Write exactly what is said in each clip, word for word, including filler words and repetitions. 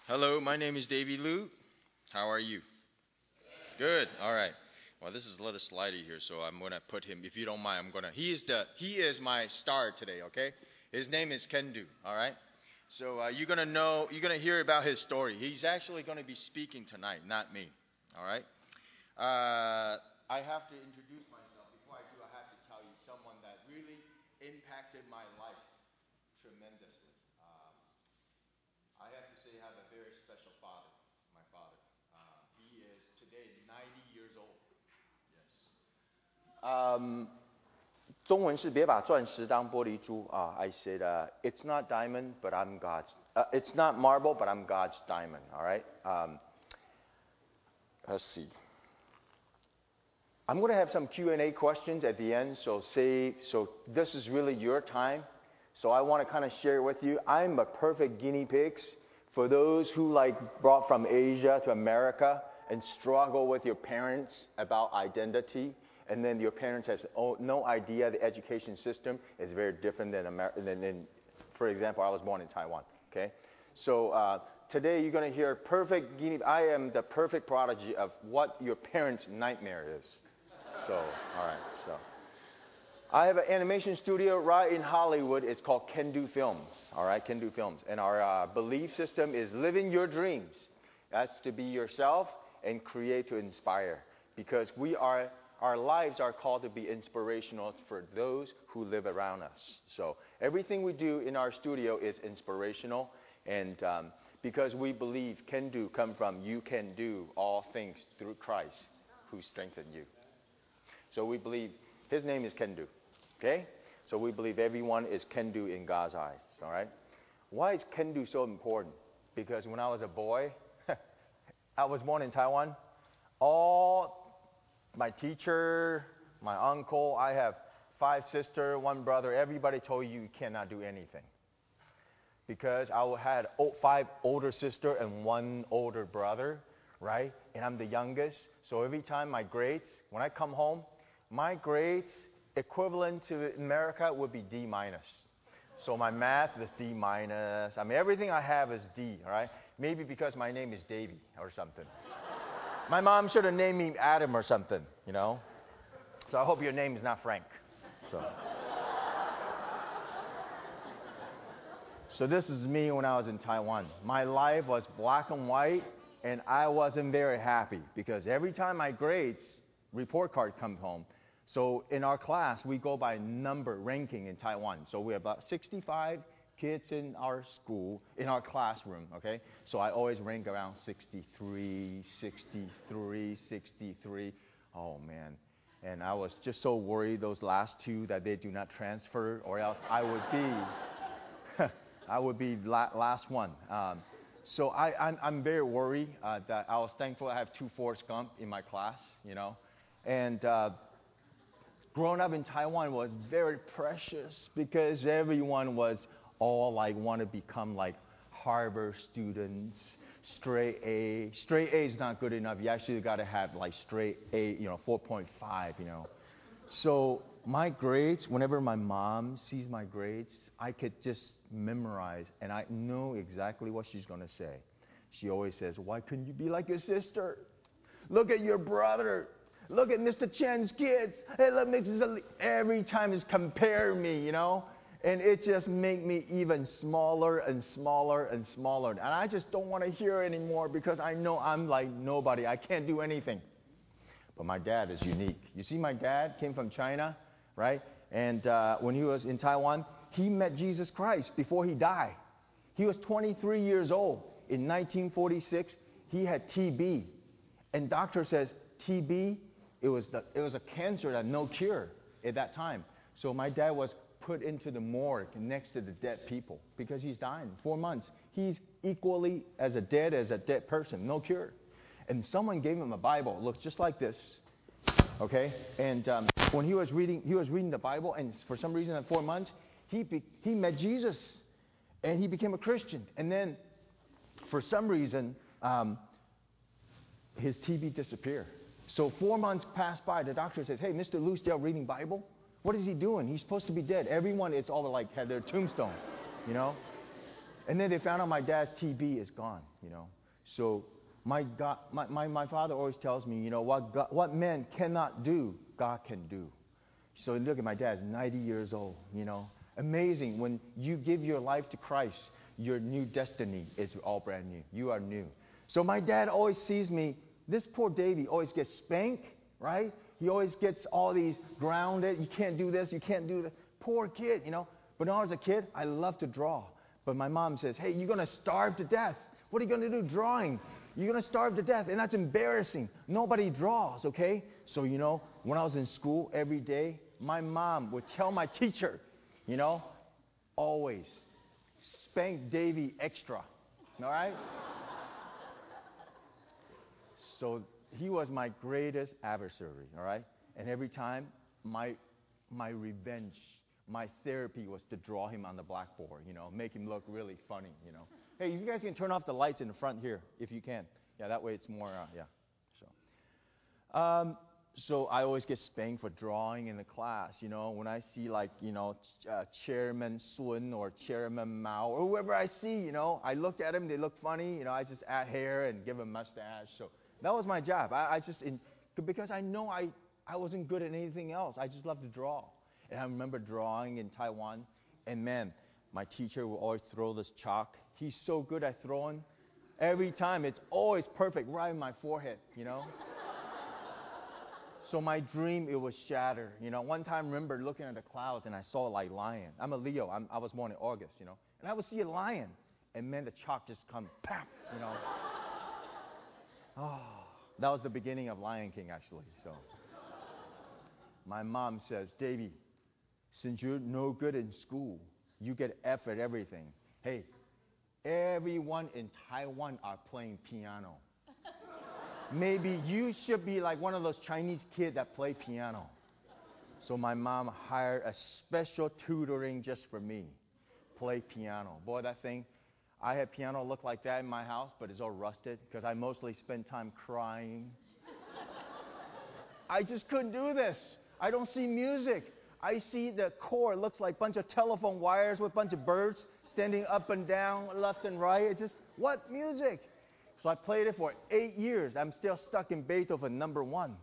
Hello, my name is Davey Liu. How are you? Good. All right. Well, this is a little slidey here, so I'm gonna put him. If you don't mind, I'm gonna. He is the. He is my star today. Okay. His name is Kendu. All right. So uh, you're gonna know. You're gonna hear about his story. He's actually gonna be speaking tonight, not me. All right. Uh, I have to introduce myself. Before I do, I have to tell you someone that really impacted my life tremendously. Um, I have to say, I have a very special father. My father. Uh, he is today ninety years old. Yes. Um, 中文是别把钻石当玻璃珠啊。I said, uh, it's not diamond, but I'm God's. Uh, it's not marble, but I'm God's diamond. All right. Um, let's see. I'm going to have some Q and A questions at the end. So say, so this is really your time. So I want to kind of share with you. I'm a perfect guinea pig for those who like brought from Asia to America and struggle with your parents about identity. And then your parents has no idea the education system is very different than America. Than, than, for example, I was born in Taiwan. Okay, so uh, today you're going to hear perfect guinea. I am the perfect prodigy of what your parents' nightmare is. So, all right. So, I have an animation studio right in Hollywood. It's called Kendu Films. All right, Kendu Films, and our uh, belief system is living your dreams. That's to be yourself and create to inspire, because we are. Our lives are called to be inspirational for those who live around us. So everything we do in our studio is inspirational, and um, because we believe can do come from you can do all things through Christ who strengthened you. So we believe his name is Kendu. Okay? So we believe everyone is Kendu in God's eyes. All right? Why is Kendu so important? Because when I was a boy, I was born in Taiwan. All my teacher, my uncle, I have five sisters, one brother. Everybody told you you cannot do anything. Because I had five older sisters and one older brother, right? And I'm the youngest. So every time my grades, when I come home, my grades equivalent to America would be D minus. So my math is D minus. I mean, everything I have is D, all right? Maybe because my name is Davey or something. My mom should have named me Adam or something, you know. So I hope your name is not Frank. So, so this is me when I was in Taiwan. My life was black and white, and I wasn't very happy because every time my grades report card comes home, so in our class we go by number ranking in Taiwan. So we have about sixty-five kids in our school, in our classroom, okay? So I always rank around sixty-three, sixty-three, sixty-three. Oh, man. And I was just so worried those last two that they do not transfer, or else I would be, I would be la- last one. Um, so I, I'm, I'm very worried uh, that I was thankful I have two Forrest Gump in my class, you know? And uh, growing up in Taiwan was very precious because everyone was all like want to become like Harvard students, straight A. Straight A is not good enough. You actually got to have like straight A, you know, four point five, you know. So my grades, whenever my mom sees my grades, I could just memorize, and I know exactly what she's going to say. She always says, why couldn't you be like your sister? Look at your brother. Look at Mister Chen's kids. Hey, look, Missus Every time is compare me, you know. And it just make me even smaller and smaller and smaller. And I just don't want to hear anymore because I know I'm like nobody. I can't do anything. But my dad is unique. You see, my dad came from China, right? And uh, when he was in Taiwan, he met Jesus Christ before he died. He was twenty-three years old. In nineteen forty-six, he had T B. And doctor says, T B, it was, the, it was a cancer that no cure at that time. So my dad was put into the morgue next to the dead people because he's dying. Four months. He's equally as a dead as a dead person. No cure. And someone gave him a Bible. Looks just like this. Okay? And um, when he was reading he was reading the Bible, and for some reason at four months, he be, he met Jesus. And he became a Christian. And then, for some reason, um, his T B disappeared. So four months passed by. The doctor says, hey, Mister Liu still reading Bible? What is he doing? He's supposed to be dead. Everyone, it's all like had their tombstone, you know. And then they found out my dad's T B is gone, you know. So my, God, my, my, my father always tells me, you know, what, God, what men cannot do, God can do. So look at my dad, ninety years old, you know. Amazing. When you give your life to Christ, your new destiny is all brand new. You are new. So my dad always sees me, this poor Davey always gets spanked, right? He always gets all these grounded. You can't do this, you can't do that. Poor kid, you know. But when I was a kid, I loved to draw. But my mom says, hey, you're going to starve to death. What are you going to do drawing? You're going to starve to death. And that's embarrassing. Nobody draws, okay? So, you know, when I was in school every day, my mom would tell my teacher, you know, always spank Davey extra, all right? So he was my greatest adversary, all right? And every time, my my revenge, my therapy was to draw him on the blackboard, you know, make him look really funny, you know. Hey, you guys can turn off the lights in the front here, if you can. Yeah, that way it's more, uh, yeah. So, um, so I always get spanked for drawing in the class, you know. When I see, like, you know, uh, Chairman Sun or Chairman Mao or whoever I see, you know, I look at them, they look funny, you know, I just add hair and give them mustache. So that was my job. I, I just, in, because I know I, I wasn't good at anything else. I just loved to draw. And I remember drawing in Taiwan. And man, my teacher would always throw this chalk. He's so good at throwing. Every time, it's always perfect, right in my forehead, you know. So my dream, it was shattered. You know, one time I remember looking at the clouds and I saw like lion. I'm a Leo. I'm, I was born in August, you know. And I would see a lion. And man, the chalk just come, pap, you know. Oh, that was the beginning of Lion King, actually. So my mom says, Davey, since you're no good in school, you get F at everything. Hey, everyone in Taiwan are playing piano. Maybe you should be like one of those Chinese kids that play piano. So my mom hired a special tutoring just for me, play piano. Boy, that thing, I had piano look like that in my house, but it's all rusted because I mostly spend time crying. I just couldn't do this. I don't see music. I see the chord looks like a bunch of telephone wires with a bunch of birds standing up and down, left and right. It's just, what music? So I played it for eight years. I'm still stuck in Beethoven, number one.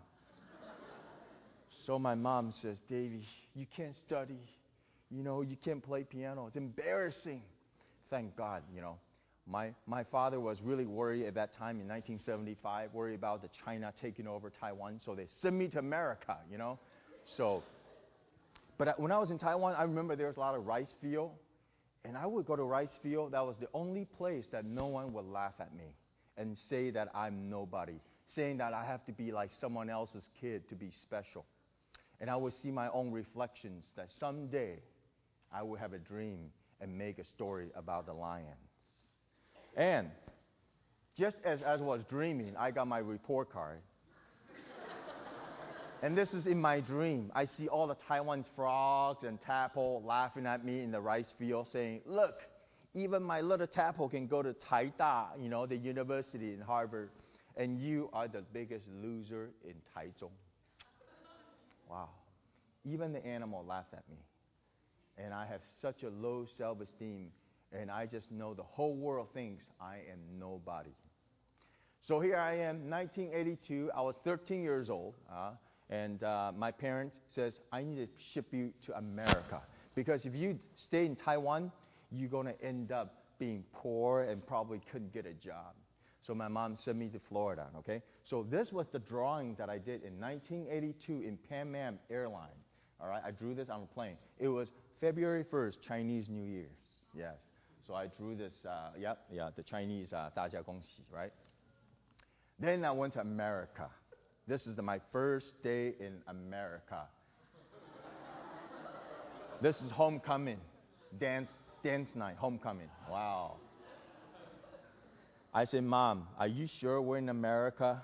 So my mom says, Davey, you can't study. You know, you can't play piano. It's embarrassing. Thank God, you know. My, my father was really worried at that time in nineteen seventy-five, worried about the China taking over Taiwan. So they sent me to America, you know. So, but when I was in Taiwan, I remember there was a lot of rice field. And I would go to rice field. That was the only place that no one would laugh at me and say that I'm nobody, saying that I have to be like someone else's kid to be special. And I would see my own reflections that someday I would have a dream and make a story about the lions. And just as I was dreaming, I got my report card. And this is in my dream. I see all the Taiwan frogs and tadpole laughing at me in the rice field saying, look, even my little tadpole can go to Taida, you know, the university in Harvard, and you are the biggest loser in Taichung. Wow. Even the animal laughed at me. And I have such a low self-esteem, and I just know the whole world thinks I am nobody. So here I am, nineteen eighty-two. I was thirteen years old, uh, and uh, my parents says, I need to ship you to America. Because if you stay in Taiwan, you're going to end up being poor and probably couldn't get a job. So my mom sent me to Florida, okay? So this was the drawing that I did in nineteen eighty-two in Pan Am Airline. All right, I drew this on a plane. It was February first, Chinese New Year. Yes. So I drew this, uh, yep, yeah, the Chinese uh, 大家恭喜, right? Then I went to America. This is the, my first day in America. This is homecoming, dance, dance night, homecoming. Wow. I said, Mom, are you sure we're in America?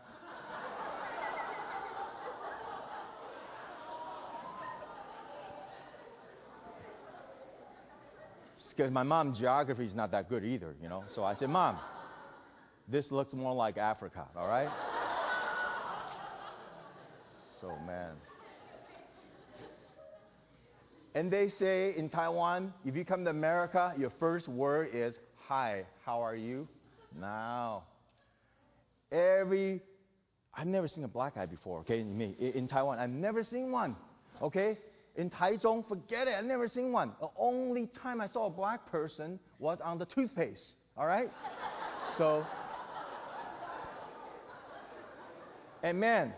Because my mom's geography is not that good either, you know. So I said, Mom, this looks more like Africa, all right? So, man. And they say in Taiwan, if you come to America, your first word is hi, how are you? No. Every, I've never seen a black guy before, okay, me, in, in Taiwan. I've never seen one, okay? In Taichung, forget it, I've never seen one. The only time I saw a black person was on the toothpaste, all right? So, and man,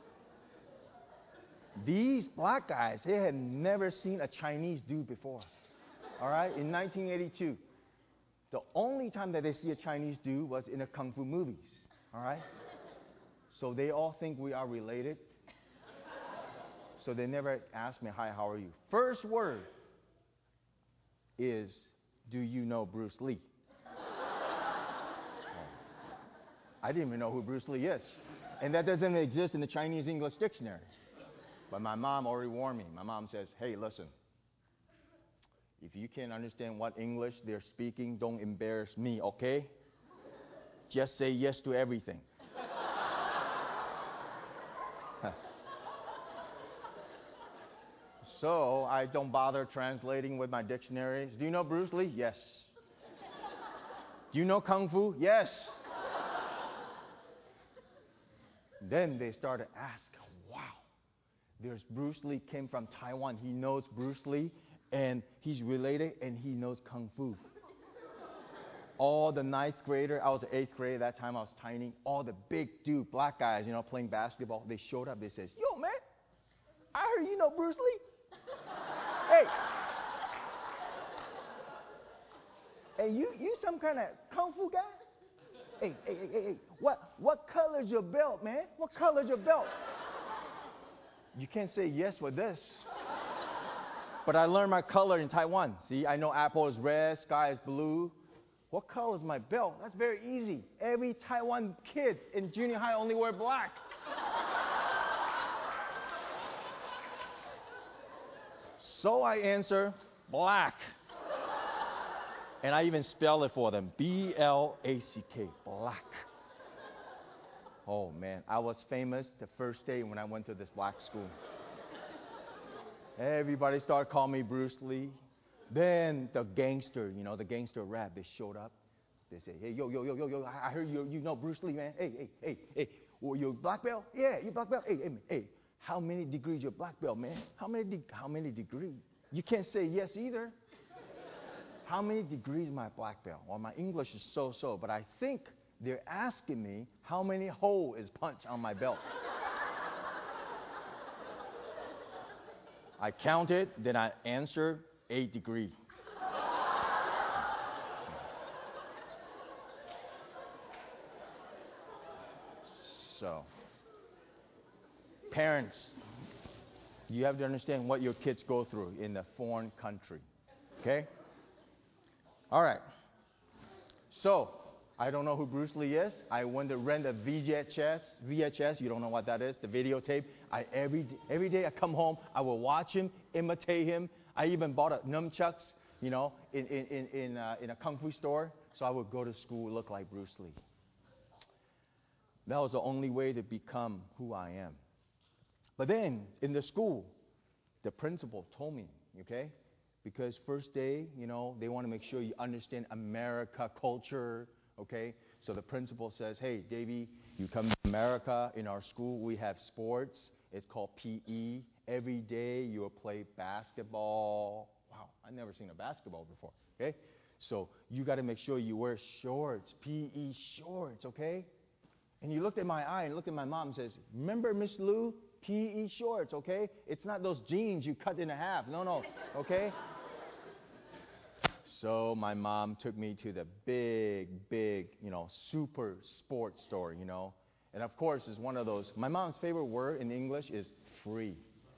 these black guys, they had never seen a Chinese dude before, all right, in nineteen eighty-two. The only time that they see a Chinese dude was in the kung fu movies, all right? So they all think we are related. So they never ask me, hi, how are you? First word is, do you know Bruce Lee? Oh. I didn't even know who Bruce Lee is. And that doesn't exist in the Chinese English dictionary. But my mom already warned me. My mom says, hey, listen. If you can't understand what English they're speaking, don't embarrass me, okay? Just say yes to everything. So I don't bother translating with my dictionaries. Do you know Bruce Lee? Yes. Do you know Kung Fu? Yes. Then they started asking, wow, there's Bruce Lee, came from Taiwan. He knows Bruce Lee, and he's related, and he knows Kung Fu. All the ninth grader, I was eighth grade, that time I was tiny, all the big dude, black guys, you know, playing basketball, they showed up, they says, yo, man, I heard you know Bruce Lee. Hey, hey, you, you some kind of Kung Fu guy? Hey, hey, hey, hey, what, what color's your belt, man? What color's your belt? You can't say yes with this. But I learned my color in Taiwan. See, I know apple is red, sky is blue. What color is my belt? That's very easy. Every Taiwan kid in junior high only wear black. So I answer, black. And I even spell it for them, B L A C K, black. Oh man, I was famous the first day when I went to this black school. Everybody started calling me Bruce Lee. Then the gangster, you know, the gangster rap, they showed up. They say, hey, yo, yo, yo, yo, yo, I heard you, you know Bruce Lee, man. Hey, hey, hey, hey, well, you black belt? Yeah, you black belt? Hey, hey, hey, how many degrees your black belt, man? How many, de- how many degrees? You can't say yes either. How many degrees my black belt? Well, my English is so-so, but I think they're asking me how many hole is punch on my belt. I counted, then I answered eight degrees. So, parents, you have to understand what your kids go through in a foreign country. Okay? All right. So, I don't know who Bruce Lee is. I went to rent a V H S. V H S, you don't know what that is, the videotape. I, every, every day I come home, I will watch him, imitate him. I even bought a nunchucks, you know, in, in, in, in, uh, in a kung fu store. So I would go to school, look like Bruce Lee. That was the only way to become who I am. But then, in the school, the principal told me, okay, because first day, you know, they want to make sure you understand America culture, okay? So the principal says, hey, Davey, you come to America. In our school, we have sports. It's called P E. Every day, you will play basketball. Wow, I've never seen a basketball before, okay? So you got to make sure you wear shorts, P E shorts, okay? And he looked at my eye and looked at my mom and says, remember, Miss Lou, P E shorts, okay? It's not those jeans you cut in half. No, no, okay? So my mom took me to the big, big, you know, super sports store, you know. And of course, it's one of those. My mom's favorite word in English is free.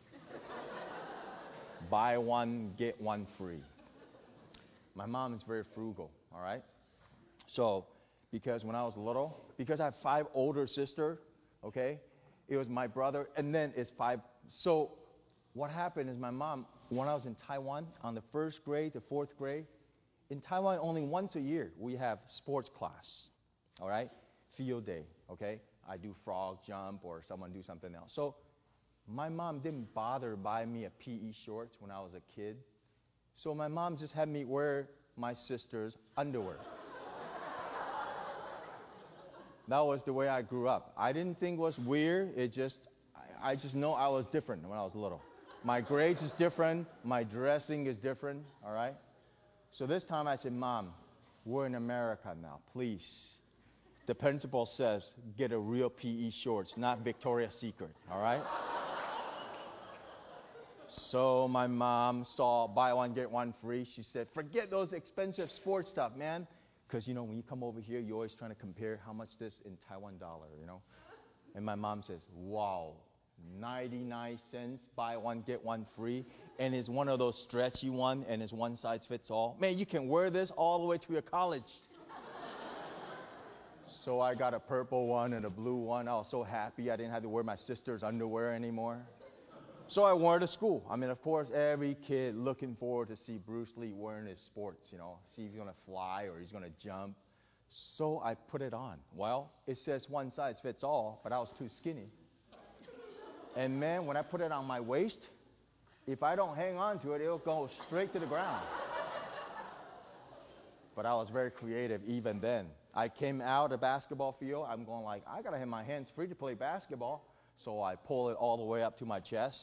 Buy one, get one free. My mom is very frugal, all right? So, because when I was little, because I have five older sisters, okay? It was my brother, and then it's five. So what happened is my mom, when I was in Taiwan, on the first grade to fourth grade, in Taiwan, only once a year, we have sports class, all right? Field day, okay? I do frog jump or someone do something else. So my mom didn't bother buying me a P E shorts when I was a kid. So my mom just had me wear my sister's underwear. That was the way I grew up. I didn't think it was weird. It just, I, I just know I was different when I was little. My grades is different. My dressing is different. All right. So this time I said, Mom, we're in America now. Please. The principal says, get a real P E shorts, not Victoria's Secret. All right. So my mom saw buy one, get one free. She said, forget those expensive sports stuff, man. Because, you know, when you come over here, you're always trying to compare how much this in Taiwan dollar, you know. And my mom says, wow, ninety-nine cents, buy one, get one free. And it's one of those stretchy one, and it's one size fits all. Man, you can wear this all the way to your college. So I got a purple one and a blue one. I was so happy I didn't have to wear my sister's underwear anymore. So I wore it to school. I mean, of course, every kid looking forward to see Bruce Lee wearing his sports, you know, see if he's going to fly or he's going to jump. So I put it on. Well, it says one size fits all, but I was too skinny. And man, when I put it on my waist, if I don't hang on to it, it'll go straight to the ground. But I was very creative even then. I came out the basketball field. I'm going like, I got to have my hands free to play basketball. So I pull it all the way up to my chest.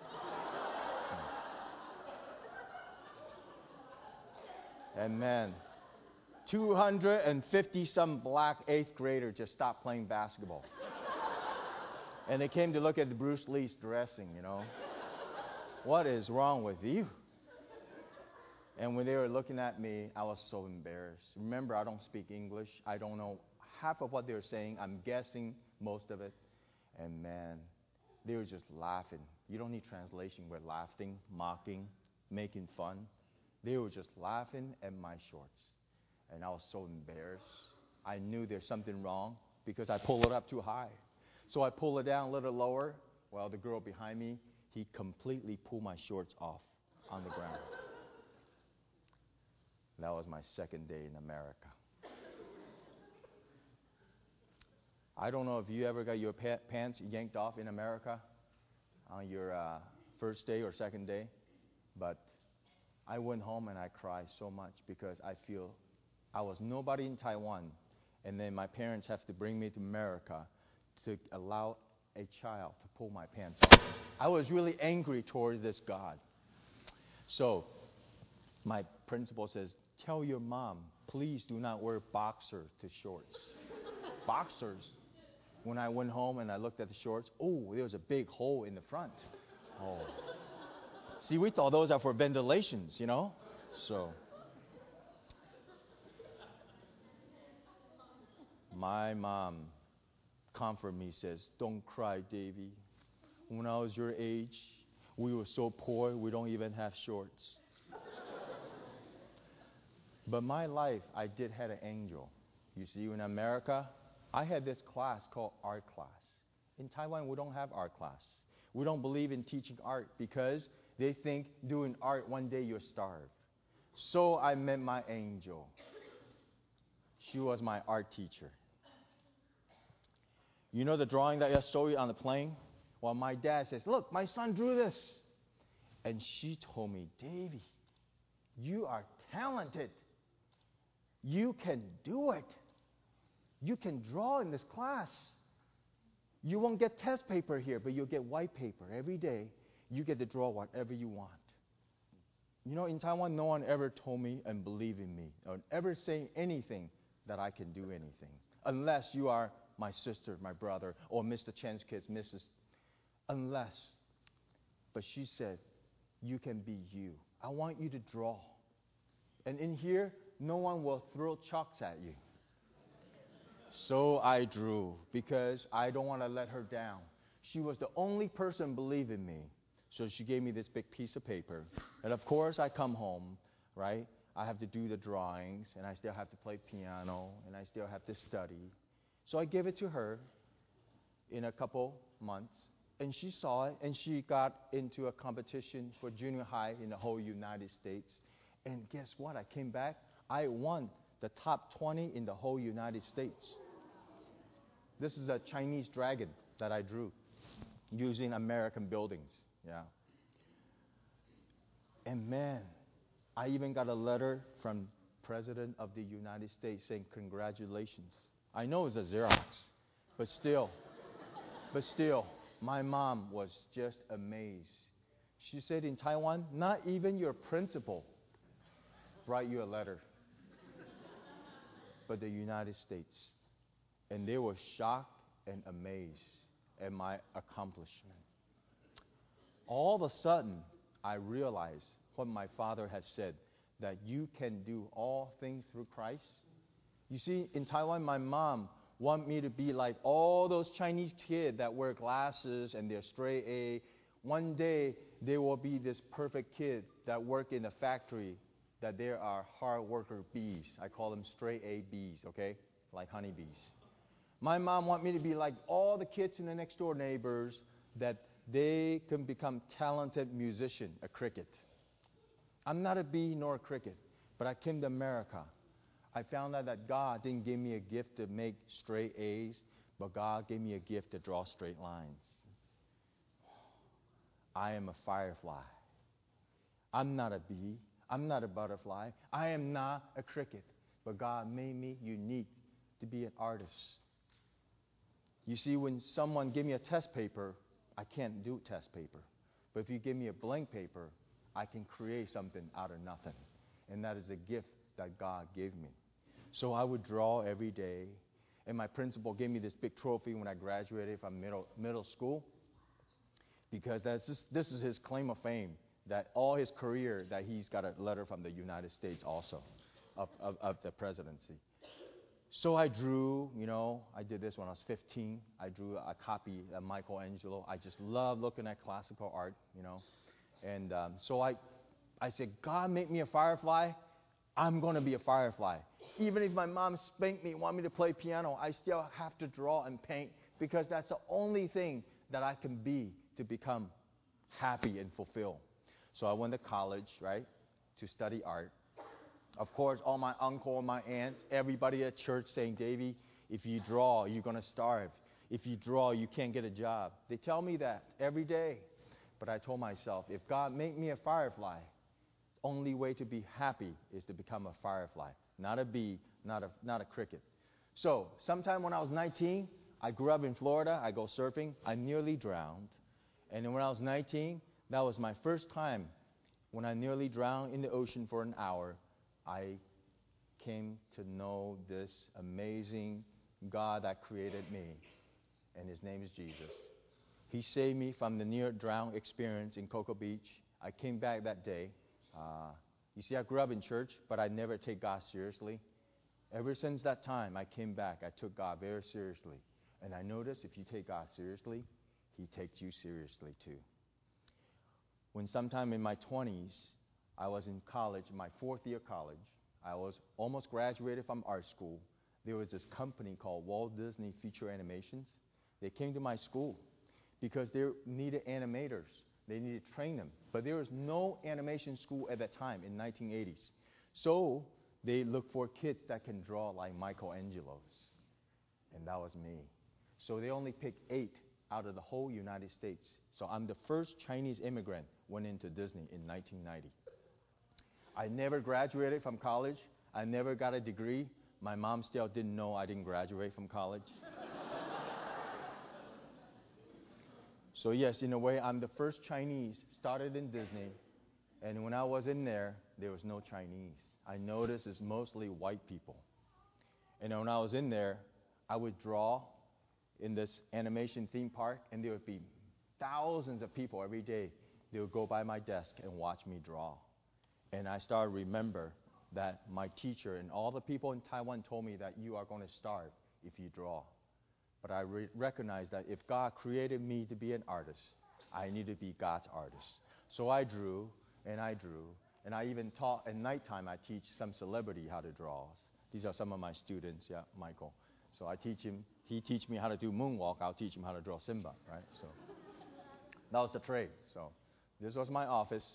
And man, two hundred fifty some black eighth graders just stopped playing basketball. And they came to look at the Bruce Lee's dressing, you know. What is wrong with you? And when they were looking at me, I was so embarrassed. Remember, I don't speak English. I don't know half of what they were saying. I'm guessing most of it. And man, they were just laughing. You don't need translation. We're laughing, mocking, making fun. They were just laughing at my shorts. And I was so embarrassed. I knew there's something wrong because I pulled it up too high. So I pulled it down a little lower. Well, the girl behind me, he completely pulled my shorts off on the ground. That was my second day in America. I don't know if you ever got your pa- pants yanked off in America on your uh, first day or second day, but I went home and I cried so much because I feel I was nobody in Taiwan, and then my parents have to bring me to America to allow a child to pull my pants off. I was really angry towards this God. So my principal says, tell your mom, please do not wear boxers to shorts. Boxers. When I went home and I looked at the shorts, oh, there was a big hole in the front. Oh. See, we thought those are for ventilations, you know? So, my mom comforted me, says, don't cry, Davy. When I was your age, we were so poor, we don't even have shorts. But my life, I did have an angel. You see, in America, I had this class called art class. In Taiwan, we don't have art class. We don't believe in teaching art because they think doing art one day you'll starve. So I met my angel. She was my art teacher. You know the drawing that I showed you on the plane? Well, my dad says, look, my son drew this. And she told me, Davy, you are talented. You can do it. You can draw in this class. You won't get test paper here, but you'll get white paper every day. You get to draw whatever you want. You know, in Taiwan, no one ever told me and believed in me, or ever saying anything that I can do anything, unless you are my sister, my brother, or Mister Chen's kids, Missus Unless. But she said, you can be you. I want you to draw. And in here, no one will throw chalks at you. So I drew because I don't want to let her down. She was the only person believing me. So she gave me this big piece of paper. And of course, I come home, right? I have to do the drawings, and I still have to play piano, and I still have to study. So I gave it to her in a couple months, and she saw it, and she got into a competition for junior high in the whole United States. And guess what? I came back. I won the top twenty in the whole United States. This is a Chinese dragon that I drew using American buildings. Yeah. And man, I even got a letter from President of the United States saying congratulations. I know it's a Xerox, but still, but still, my mom was just amazed. She said in Taiwan, not even your principal write you a letter, but the United States. And they were shocked and amazed at my accomplishment. All of a sudden, I realized what my father had said, that you can do all things through Christ. You see, in Taiwan, my mom wanted me to be like all those Chinese kids that wear glasses and they're straight A. One day, they will be this perfect kid that work in a factory, that there are hard worker bees. I call them straight A bees, okay? Like honeybees. My mom wanted me to be like all the kids in the next door neighbors, that they can become talented musician, a cricket. I'm not a bee nor a cricket, but I came to America. I found out that God didn't give me a gift to make straight A's, but God gave me a gift to draw straight lines. I am a firefly. I'm not a bee. I'm not a butterfly. I am not a cricket, but God made me unique to be an artist. You see, when someone give me a test paper, I can't do test paper. But if you give me a blank paper, I can create something out of nothing. And that is a gift that God gave me. So I would draw every day. And my principal gave me this big trophy when I graduated from middle, middle school. Because that's just, this is his claim of fame, that all his career, that he's got a letter from the United States also, of, of, of the presidency. So I drew, you know, I did this when I was fifteen. I drew a copy of Michelangelo. I just love looking at classical art, you know. And um, so I, I said, God make me a firefly, I'm going to be a firefly. Even if my mom spanked me, want me to play piano, I still have to draw and paint, because that's the only thing that I can be to become happy and fulfilled. So I went to college, right, to study art. Of course, all my uncle, my aunts, everybody at church saying, Davy, if you draw, you're going to starve. If you draw, you can't get a job. They tell me that every day. But I told myself, if God made me a firefly, only way to be happy is to become a firefly, not a bee, not a, not a cricket. So sometime when I was nineteen, I grew up in Florida. I go surfing. I nearly drowned. And then when I was nineteen, that was my first time when I nearly drowned in the ocean for an hour. I came to know this amazing God that created me, and his name is Jesus. He saved me from the near drown experience in Cocoa Beach. I came back that day. Uh, you see, I grew up in church, but I never take God seriously. Ever since that time, I came back. I took God very seriously. And I noticed if you take God seriously, he takes you seriously too. When sometime in my twenties, I was in college, my fourth year college. I was almost graduated from art school. There was this company called Walt Disney Feature Animations. They came to my school because they needed animators. They needed to train them. But there was no animation school at that time in nineteen eighties. So they looked for kids that can draw like Michelangelo's. And that was me. So they only picked eight out of the whole United States. So I'm the first Chinese immigrant went into Disney in nineteen ninety. I never graduated from college. I never got a degree. My mom still didn't know I didn't graduate from college. So yes, in a way, I'm the first Chinese started in Disney. And when I was in there, there was no Chinese. I noticed it's mostly white people. And when I was in there, I would draw in this animation theme park, and there would be thousands of people every day. They would go by my desk and watch me draw. And I started to remember that my teacher and all the people in Taiwan told me that you are going to starve if you draw. But I re- recognized that if God created me to be an artist, I need to be God's artist. So I drew, and I drew, and I even taught, at nighttime I teach some celebrity how to draw. These are some of my students, yeah, Michael. So I teach him, he teach me how to do moonwalk, I'll teach him how to draw Simba, right? So that was the trade. So this was my office.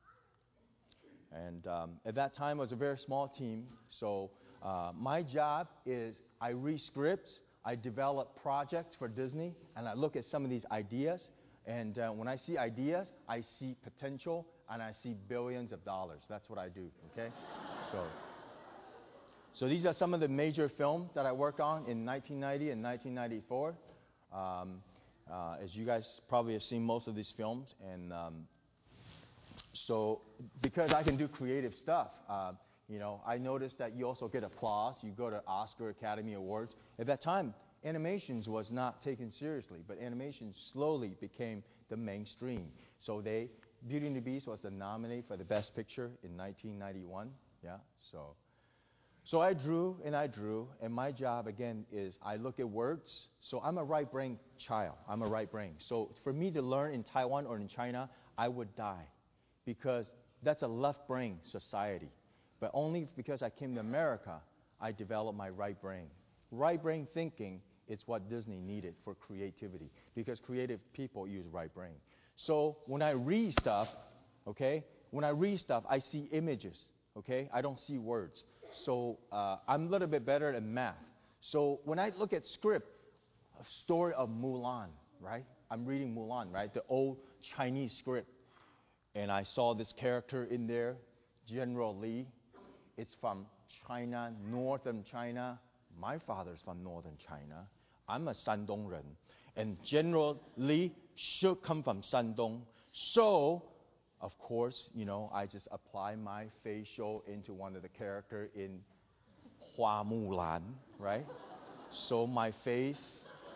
And um, at that time, it was a very small team. So uh, my job is I read scripts, I develop projects for Disney, and I look at some of these ideas. And uh, when I see ideas, I see potential, and I see billions of dollars. That's what I do, okay? So, So these are some of the major films that I worked on in nineteen ninety and nineteen ninety-four. Um, uh, as you guys probably have seen most of these films, and um, so because I can do creative stuff, uh, you know, I noticed that you also get applause. You go to Oscar, Academy Awards. At that time, animations was not taken seriously, but animation slowly became the mainstream. So they, Beauty and the Beast was nominated for the Best Picture in nineteen ninety-one. Yeah, so. So I drew and I drew, and my job, again, is I look at words. So I'm a right brain child. I'm a right brain. So for me to learn in Taiwan or in China, I would die because that's a left brain society. But only because I came to America, I developed my right brain. Right brain thinking is what Disney needed for creativity because creative people use right brain. So when I read stuff, okay, when I read stuff, I see images, okay? I don't see words. So uh, I'm a little bit better at math. So when I look at script, a story of Mulan, right? I'm reading Mulan, right? The old Chinese script. And I saw this character in there, General Li. It's from China, northern China. My father's from northern China. I'm a Shandongren. And General Li should come from Shandong. So of course, you know, I just apply my facial into one of the character in Hua Mulan, right? So my face.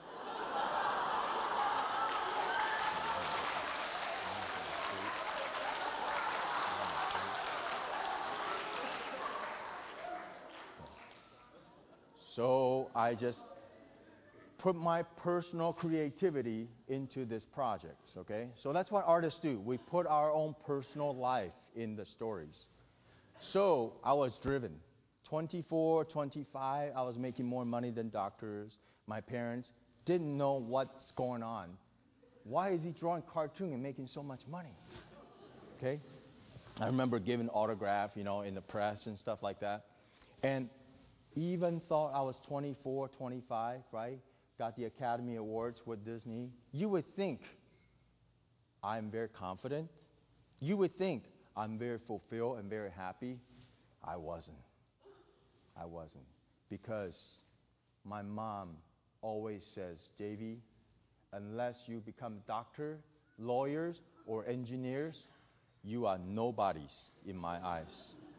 So I just put my personal creativity into this project, okay? So that's what artists do. We put our own personal life in the stories. So I was driven. twenty-four, twenty-five, I was making more money than doctors. My parents didn't know what's going on. Why is he drawing cartoon and making so much money? Okay? I remember giving autograph, you know, in the press and stuff like that. And even thought I was twenty-four, twenty-five, right? Got the Academy Awards with Disney. You would think I'm very confident. You would think I'm very fulfilled and very happy. I wasn't. I wasn't. Because my mom always says, J V, unless you become doctor, lawyers, or engineers, you are nobodies in my eyes.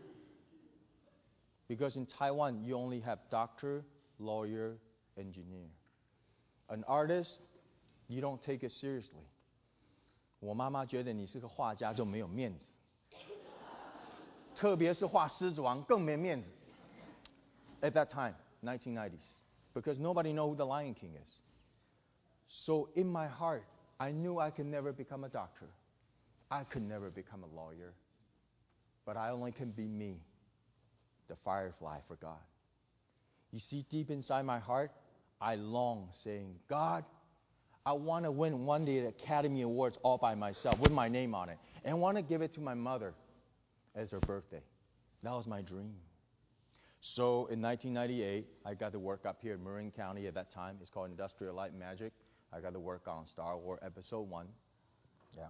Because in Taiwan, you only have doctor, lawyer, engineer. An artist, you don't take it seriously. 我妈妈觉得你是个画家就没有面子，特别是画狮子王更没面子。At that time, nineteen nineties, because nobody knew who the Lion King is. So in my heart, I knew I could never become a doctor. I could never become a lawyer. But I only can be me, the firefly for God. You see, deep inside my heart, I long saying, God, I want to win one day the Academy Awards all by myself with my name on it. And I want to give it to my mother as her birthday. That was my dream. So in nineteen ninety-eight, I got to work up here in Marin County at that time. It's called Industrial Light and Magic. I got to work on Star Wars Episode one. Yeah.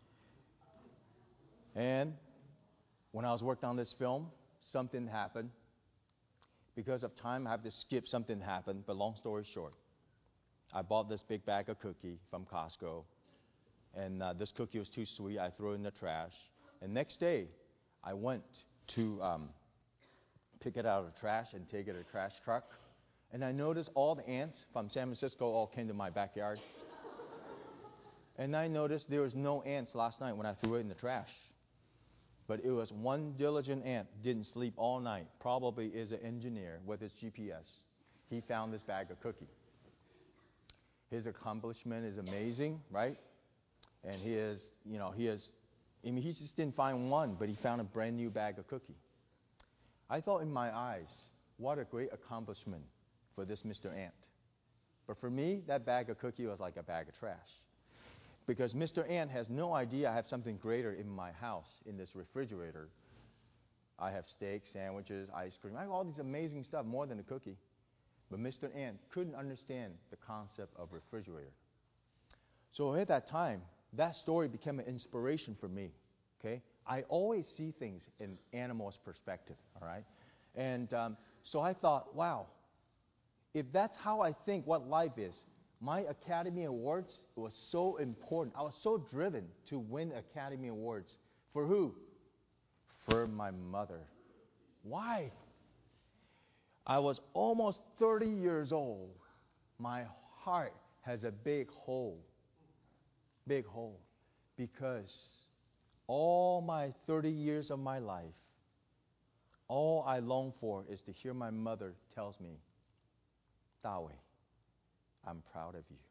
And when I was working on this film, something happened. Because of time, I have to skip something happened. But long story short, I bought this big bag of cookie from Costco. And uh, this cookie was too sweet. I threw it in the trash. And next day, I went to um, pick it out of the trash and take it to the trash truck. And I noticed all the ants from San Francisco all came to my backyard. And I noticed there was no ants last night when I threw it in the trash. But it was one diligent ant, didn't sleep all night, probably is an engineer with his G P S. He found this bag of cookie. His accomplishment is amazing, right? And he is, you know, he is, I mean, he just didn't find one, but he found a brand new bag of cookie. I thought in my eyes, what a great accomplishment for this Mister Ant. But for me, that bag of cookie was like a bag of trash. Because Mister Ant has no idea I have something greater in my house, in this refrigerator. I have steak, sandwiches, ice cream. I have all these amazing stuff, more than a cookie. But Mister Ant couldn't understand the concept of refrigerator. So at that time, that story became an inspiration for me. Okay, I always see things in animals' perspective. All right, And um, so I thought, wow, if that's how I think what life is, my Academy Awards was so important. I was so driven to win Academy Awards. For who? For my mother. Why? I was almost thirty years old. My heart has a big hole. Big hole. Because all my thirty years of my life, all I long for is to hear my mother tells me, Dawei, I'm proud of you.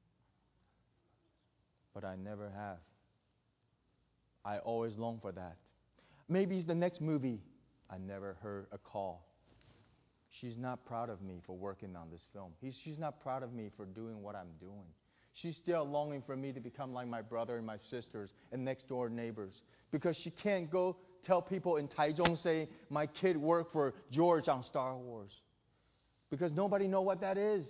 But I never have. I always long for that. Maybe it's the next movie. I never heard a call. She's not proud of me for working on this film. He's, she's not proud of me for doing what I'm doing. She's still longing for me to become like my brother and my sisters and next door neighbors. Because she can't go tell people in Taichung, say, my kid worked for George on Star Wars. Because nobody knows what that is.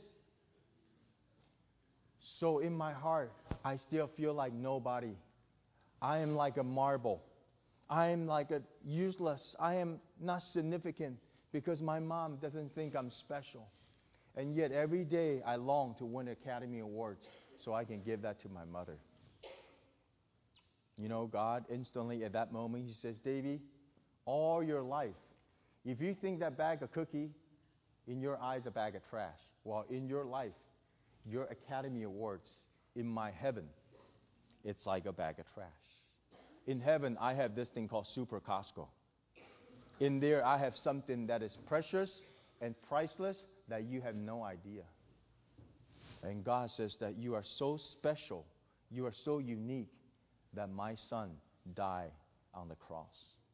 So in my heart, I still feel like nobody. I am like a marble. I am like a useless. I am not significant because my mom doesn't think I'm special. And yet every day I long to win Academy Awards so I can give that to my mother. You know, God instantly at that moment, He says, Davy, all your life, if you think that bag of cookie, in your eyes a bag of trash, well, in your life, your Academy Awards, in my heaven, it's like a bag of trash. In heaven, I have this thing called Super Costco. In there, I have something that is precious and priceless that you have no idea. And God says that you are so special, you are so unique, that my son died on the cross.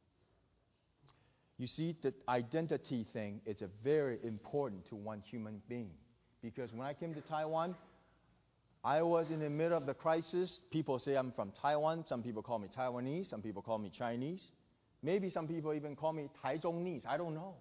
You see, the identity thing is a very important to one human being. Because when I came to Taiwan, I was in the middle of the crisis. People say I'm from Taiwan. Some people call me Taiwanese. Some people call me Chinese. Maybe some people even call me Taichungese. I don't know.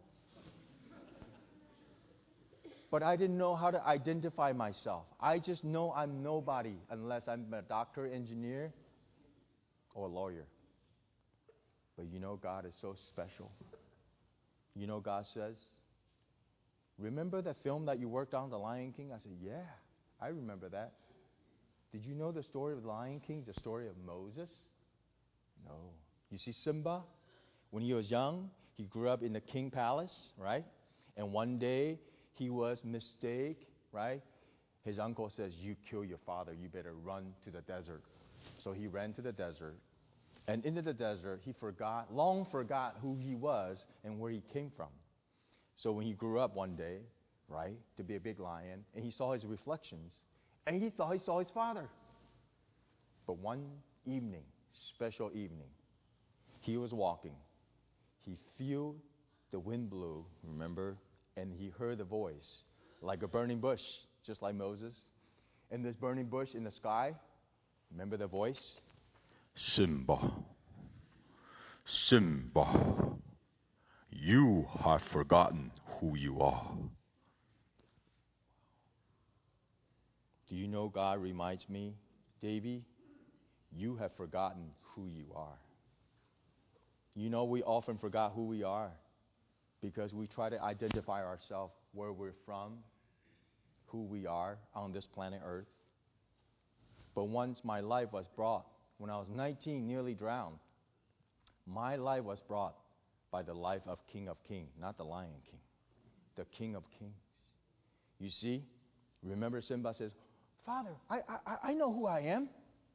But I didn't know how to identify myself. I just know I'm nobody unless I'm a doctor, engineer, or a lawyer. But you know, God is so special. You know, God says, remember the film that you worked on, The Lion King? I said, yeah, I remember that. Did you know the story of The Lion King, the story of Moses? No. You see, Simba, when he was young, he grew up in the king palace, right? And one day, he was mistake, right? His uncle says, you kill your father, you better run to the desert. So he ran to the desert. And into the desert, he forgot, long forgot who he was and where he came from. So when he grew up one day, right, to be a big lion, and he saw his reflections, and he thought he saw his father. But one evening, special evening, he was walking. He felt the wind blew, remember? And he heard the voice, like a burning bush, just like Moses. And this burning bush in the sky, remember the voice? Simba, Simba, you have forgotten who you are. Do you know God reminds me, Davy, you have forgotten who you are. You know, we often forgot who we are because we try to identify ourselves, where we're from, who we are on this planet Earth. But once my life was brought, when I was nineteen, nearly drowned, my life was brought by the life of King of Kings, not the Lion King, the King of Kings. You see, remember Simba says, Father, I, I, I know who I am.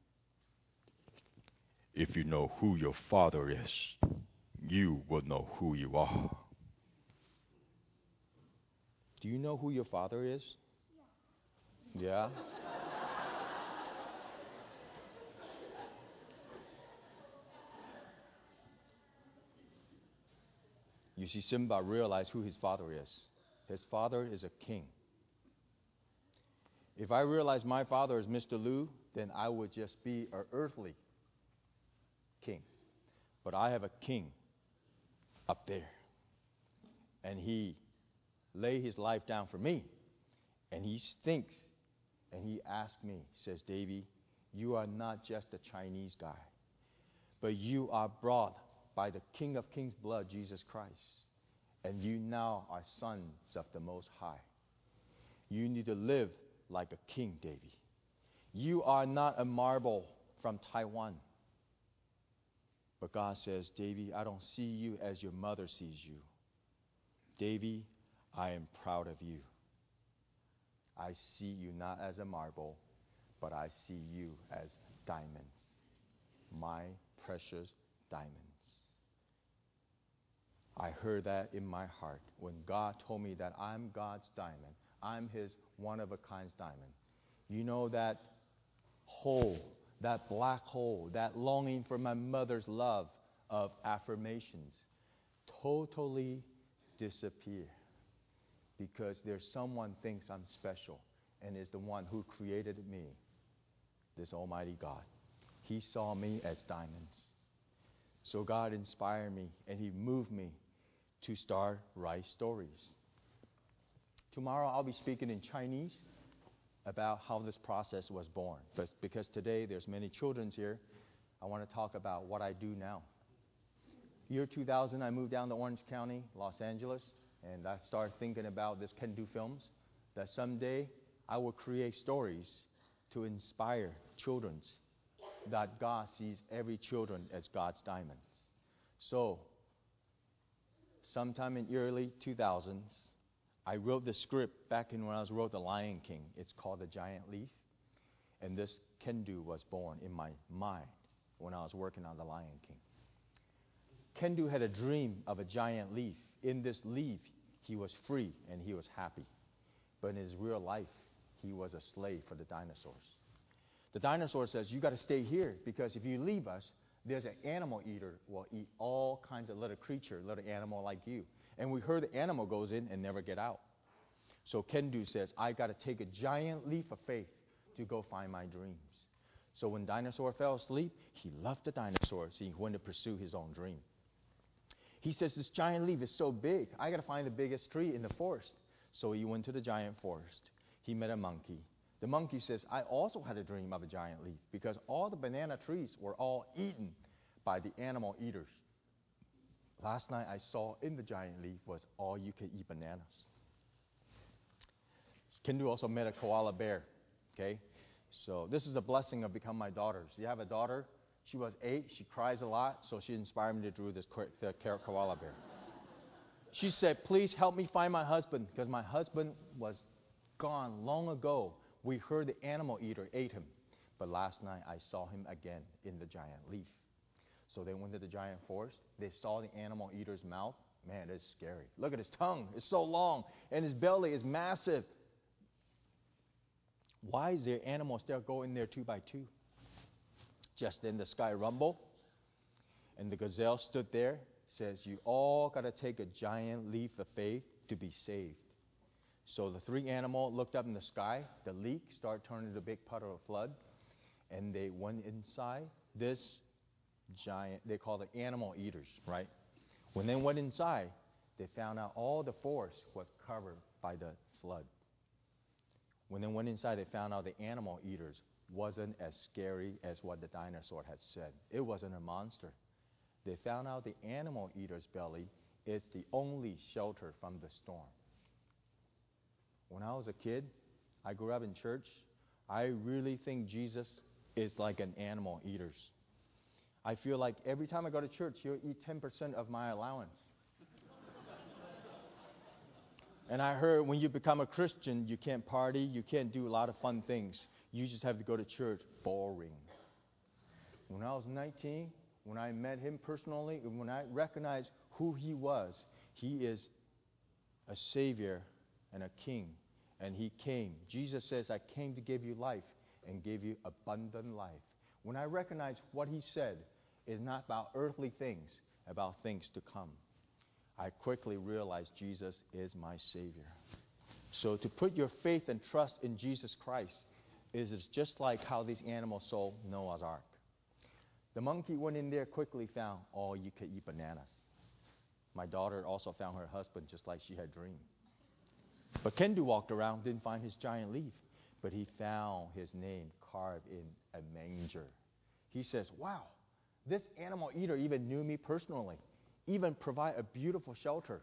If you know who your father is, you will know who you are. Do you know who your father is? Yeah. Yeah? You see, Simba realized who his father is. His father is a king. If I realized my father is Mister Liu, then I would just be an earthly king. But I have a king up there. And he laid his life down for me. And he thinks, and he asked me, says, Davy, you are not just a Chinese guy, but you are brought by the King of Kings' blood, Jesus Christ. And you now are sons of the Most High. You need to live like a king, Davy. You are not a marble from Taiwan. But God says, Davy, I don't see you as your mother sees you. Davy, I am proud of you. I see you not as a marble, but I see you as diamonds, my precious diamonds. I heard that in my heart when God told me that I'm God's diamond. I'm His one-of-a-kind diamond. You know that hole, that black hole, that longing for my mother's love of affirmations totally disappear because there's someone thinks I'm special and is the one who created me, this Almighty God. He saw me as diamonds. So God inspired me and He moved me to start write stories. Tomorrow I'll be speaking in Chinese about how this process was born. But because today there's many children here, I want to talk about what I do now. Year two thousand, I moved down to Orange County, Los Angeles, and I started thinking about this Can Do Films, that someday I will create stories to inspire children, that God sees every children as God's diamonds. So, sometime in early two thousands, I wrote the script back in when I was wrote The Lion King. It's called The Giant Leaf. And this Can Do was born in my mind when I was working on The Lion King. Can Do had a dream of a giant leaf. In this leaf, he was free and he was happy. But in his real life, he was a slave for the dinosaurs. The dinosaur says, you got to stay here because if you leave us, there's an animal eater who will eat all kinds of little creature, little animal like you. And we heard the animal goes in and never get out. So Can Do says, I got to take a giant leap of faith to go find my dreams. So when dinosaur fell asleep, he left the dinosaur so he went to pursue his own dream. He says, this giant leaf is so big, I got to find the biggest tree in the forest. So he went to the giant forest. He met a monkey. The monkey says, I also had a dream of a giant leaf because all the banana trees were all eaten by the animal eaters. Last night I saw in the giant leaf was all you could eat bananas. Can Do also met a koala bear. Okay? So this is a blessing of becoming my daughter. So you have a daughter. She was eight. She cries a lot. So she inspired me to draw this ko- the koala bear. She said, please help me find my husband because my husband was gone long ago. We heard the animal eater ate him. But last night I saw him again in the giant leaf. So they went to the giant forest. They saw the animal eater's mouth. Man, it's scary. Look at his tongue. It's so long. And his belly is massive. Why is there animals still going there two by two? Just then the sky rumbled. And the gazelle stood there. Says, you all got to take a giant leap of faith to be saved. So the three animals looked up in the sky. The leak started turning into a big puddle of flood. And they went inside this giant, they call it animal eaters, right? When they went inside, they found out all the forest was covered by the flood. When they went inside, they found out the animal eaters wasn't as scary as what the dinosaur had said. It wasn't a monster. They found out the animal eater's belly is the only shelter from the storm. When I was a kid, I grew up in church. I really think Jesus is like an animal eater. I feel like every time I go to church, he'll eat ten percent of my allowance. And I heard when you become a Christian, you can't party, you can't do a lot of fun things. You just have to go to church. Boring. When I was nineteen, when I met him personally, and when I recognized who he was, he is a Savior and a King. And he came. Jesus says, I came to give you life and give you abundant life. When I recognize what he said is not about earthly things, about things to come, I quickly realized Jesus is my Savior. So to put your faith and trust in Jesus Christ is just like how these animals saw Noah's Ark. The monkey went in there, quickly found all you could eat bananas. My daughter also found her husband just like she had dreamed. But Can Do walked around, didn't find his giant leaf, but he found his name carved in a manger. He says, wow, this animal eater even knew me personally, even provide a beautiful shelter.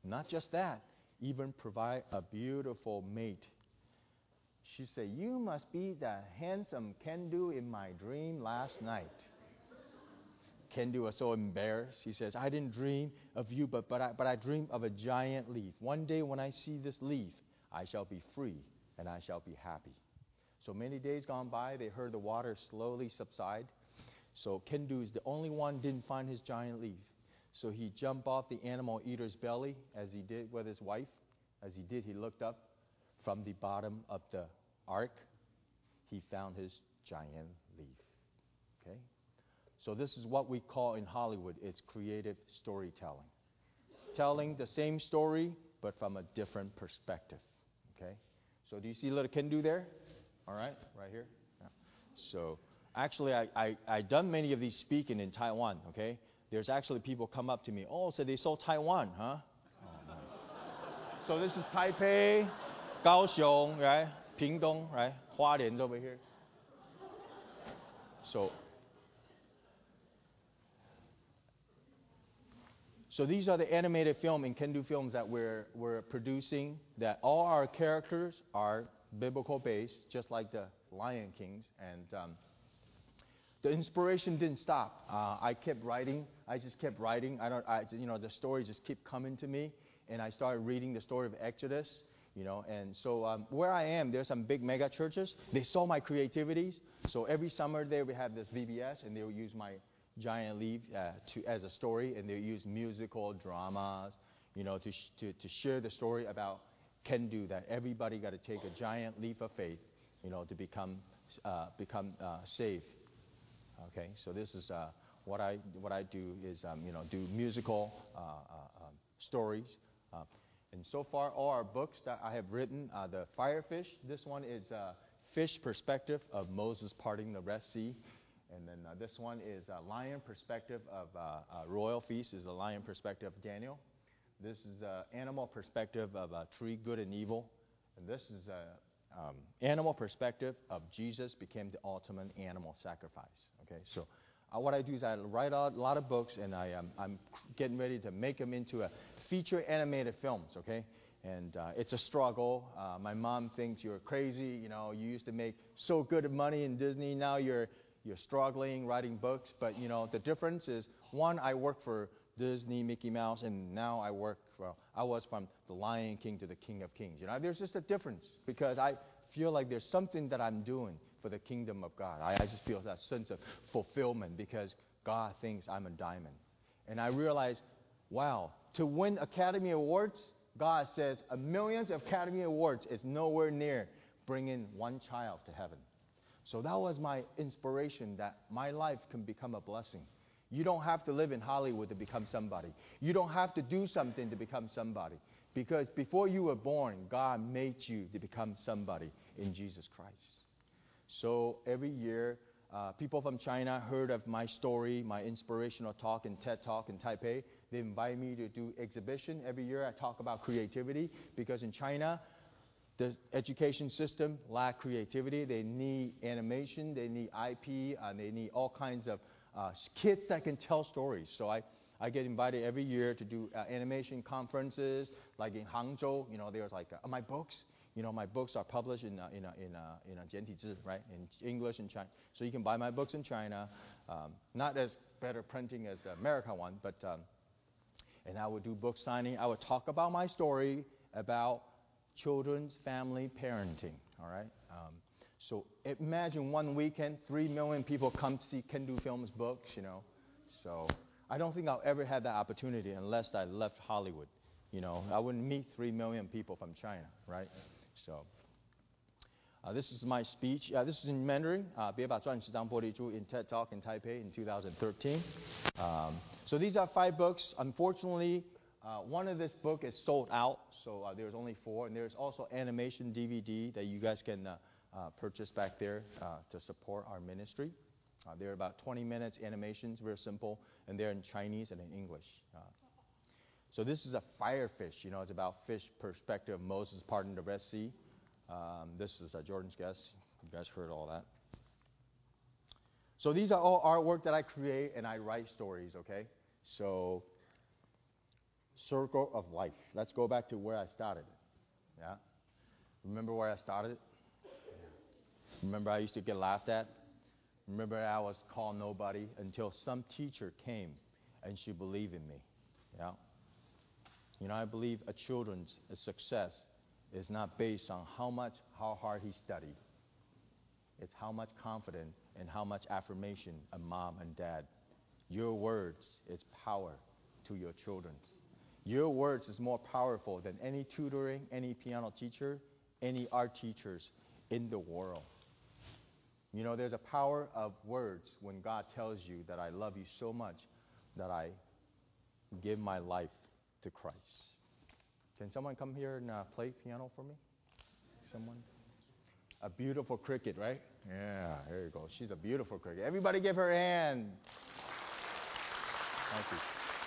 Not just that, even provide a beautiful mate. She said, "You must be the handsome Kendu in my dream last night." Kendu was so embarrassed. He says, "I didn't dream of you, but, but, I, but I dreamed of a giant leaf. One day when I see this leaf, I shall be free and I shall be happy." So many days gone by, they heard the water slowly subside. So Kendu is the only one didn't find his giant leaf. So he jumped off the animal eater's belly, as he did with his wife. As he did, he looked up from the bottom of the ark. He found his giant leaf. Okay? So this is what we call in Hollywood, it's creative storytelling. Telling the same story, but from a different perspective. Okay? So do you see little Kendu there? All right, right here. Yeah. So actually, I, I, I done many of these speaking in Taiwan, okay? There's actually people come up to me, "Oh, so they saw Taiwan, huh?" Oh, man. So this is Taipei, Kaohsiung, right? Pingdong, right? Hualien's over here. So, so these are the animated film and Kendu films that we're, we're producing, that all our characters are biblical based, just like the Lion Kings. And um, the inspiration didn't stop. Uh, I kept writing. I just kept writing. I don't, I, you know, the stories just keep coming to me, and I started reading the story of Exodus. You know, and so um, where I am, there's some big mega churches. They saw my creativities. So every summer there we have this V B S, and they will use my giant leaf uh, to as a story, and they'll use musical dramas, you know, to sh- to to share the story about Kendu, that everybody got to take a giant leap of faith, you know, to become uh, become uh, saved. Okay, so this is uh, what I what I do is um, you know do musical uh, uh, um, stories, uh, and so far all our books that I have written, uh, the Firefish. This one is uh, Fish Perspective of Moses Parting the Red Sea, and then uh, this one is uh, Lion Perspective of uh, uh, Royal Feast is the Lion Perspective of Daniel. This is uh, Animal Perspective of uh, Tree Good and Evil, and this is uh, um, Animal Perspective of Jesus Became the Ultimate Animal Sacrifice. Okay, so uh, what I do is I write a lot of books, and I, um, I'm getting ready to make them into a feature animated films. Okay, and uh, it's a struggle. Uh, my mom thinks you're crazy. You know, you used to make so good money in Disney. Now you're you're struggling writing books. But you know, the difference is one, I work for Disney, Mickey Mouse, and now I work, well, I was from the Lion King to the King of Kings. You know, there's just a difference because I feel like there's something that I'm doing for the kingdom of God. I, I just feel that sense of fulfillment because God thinks I'm a diamond. And I realize, wow, to win Academy Awards, God says a millions of Academy Awards is nowhere near bringing one child to heaven. So that was my inspiration that my life can become a blessing. You don't have to live in Hollywood to become somebody. You don't have to do something to become somebody. Because before you were born, God made you to become somebody in Jesus Christ. So every year, uh, people from China heard of my story, my inspirational talk and TED Talk in Taipei. They invite me to do exhibition. Every year I talk about creativity because in China, the education system lack creativity. They need animation, they need I P, and they need all kinds of uh, kids that can tell stories. So I, I get invited every year to do uh, animation conferences, like in Hangzhou. You know, there's like uh, my books. You know, my books are published in uh, in uh, in uh, in uh, 简体字, right, in English and China. So you can buy my books in China. Um, not as better printing as the American one, but um, and I would do book signing. I would talk about my story about children's family parenting. All right. Um, so imagine one weekend, three million people come to see Kendu Films books. You know, so I don't think I'll ever have that opportunity unless I left Hollywood. You know, I wouldn't meet three million people from China, right? So uh, this is my speech. Uh, this is in Mandarin. Uh, 别把钻石当玻璃珠 in TED Talk in Taipei in two thousand thirteen. Um, so these are five books. Unfortunately, uh, one of this book is sold out. So uh, there's only four, and there's also animation D V D that you guys can uh, uh, purchase back there uh, to support our ministry. Uh, they're about twenty minutes animations, very simple, and they're in Chinese and in English. Uh, so this is a Firefish. You know, it's about fish perspective. Moses parting the Red Sea. Um, this is uh, Jordan's guess. You guys heard all that. So these are all artwork that I create and I write stories. Okay, so. Circle of life. Let's go back to where I started. Yeah? Remember where I started? Remember I used to get laughed at? Remember I was called nobody until some teacher came and she believed in me. Yeah? You know, I believe a children's success is not based on how much, how hard he studied. It's how much confidence and how much affirmation a mom and dad. Your words is power to your children. Your words is more powerful than any tutoring, any piano teacher, any art teachers in the world. You know, there's a power of words when God tells you that I love you so much that I give my life to Christ. Can someone come here and uh, play piano for me? Someone? A beautiful cricket, right? Yeah, there you go. She's a beautiful cricket. Everybody give her a hand. Thank you.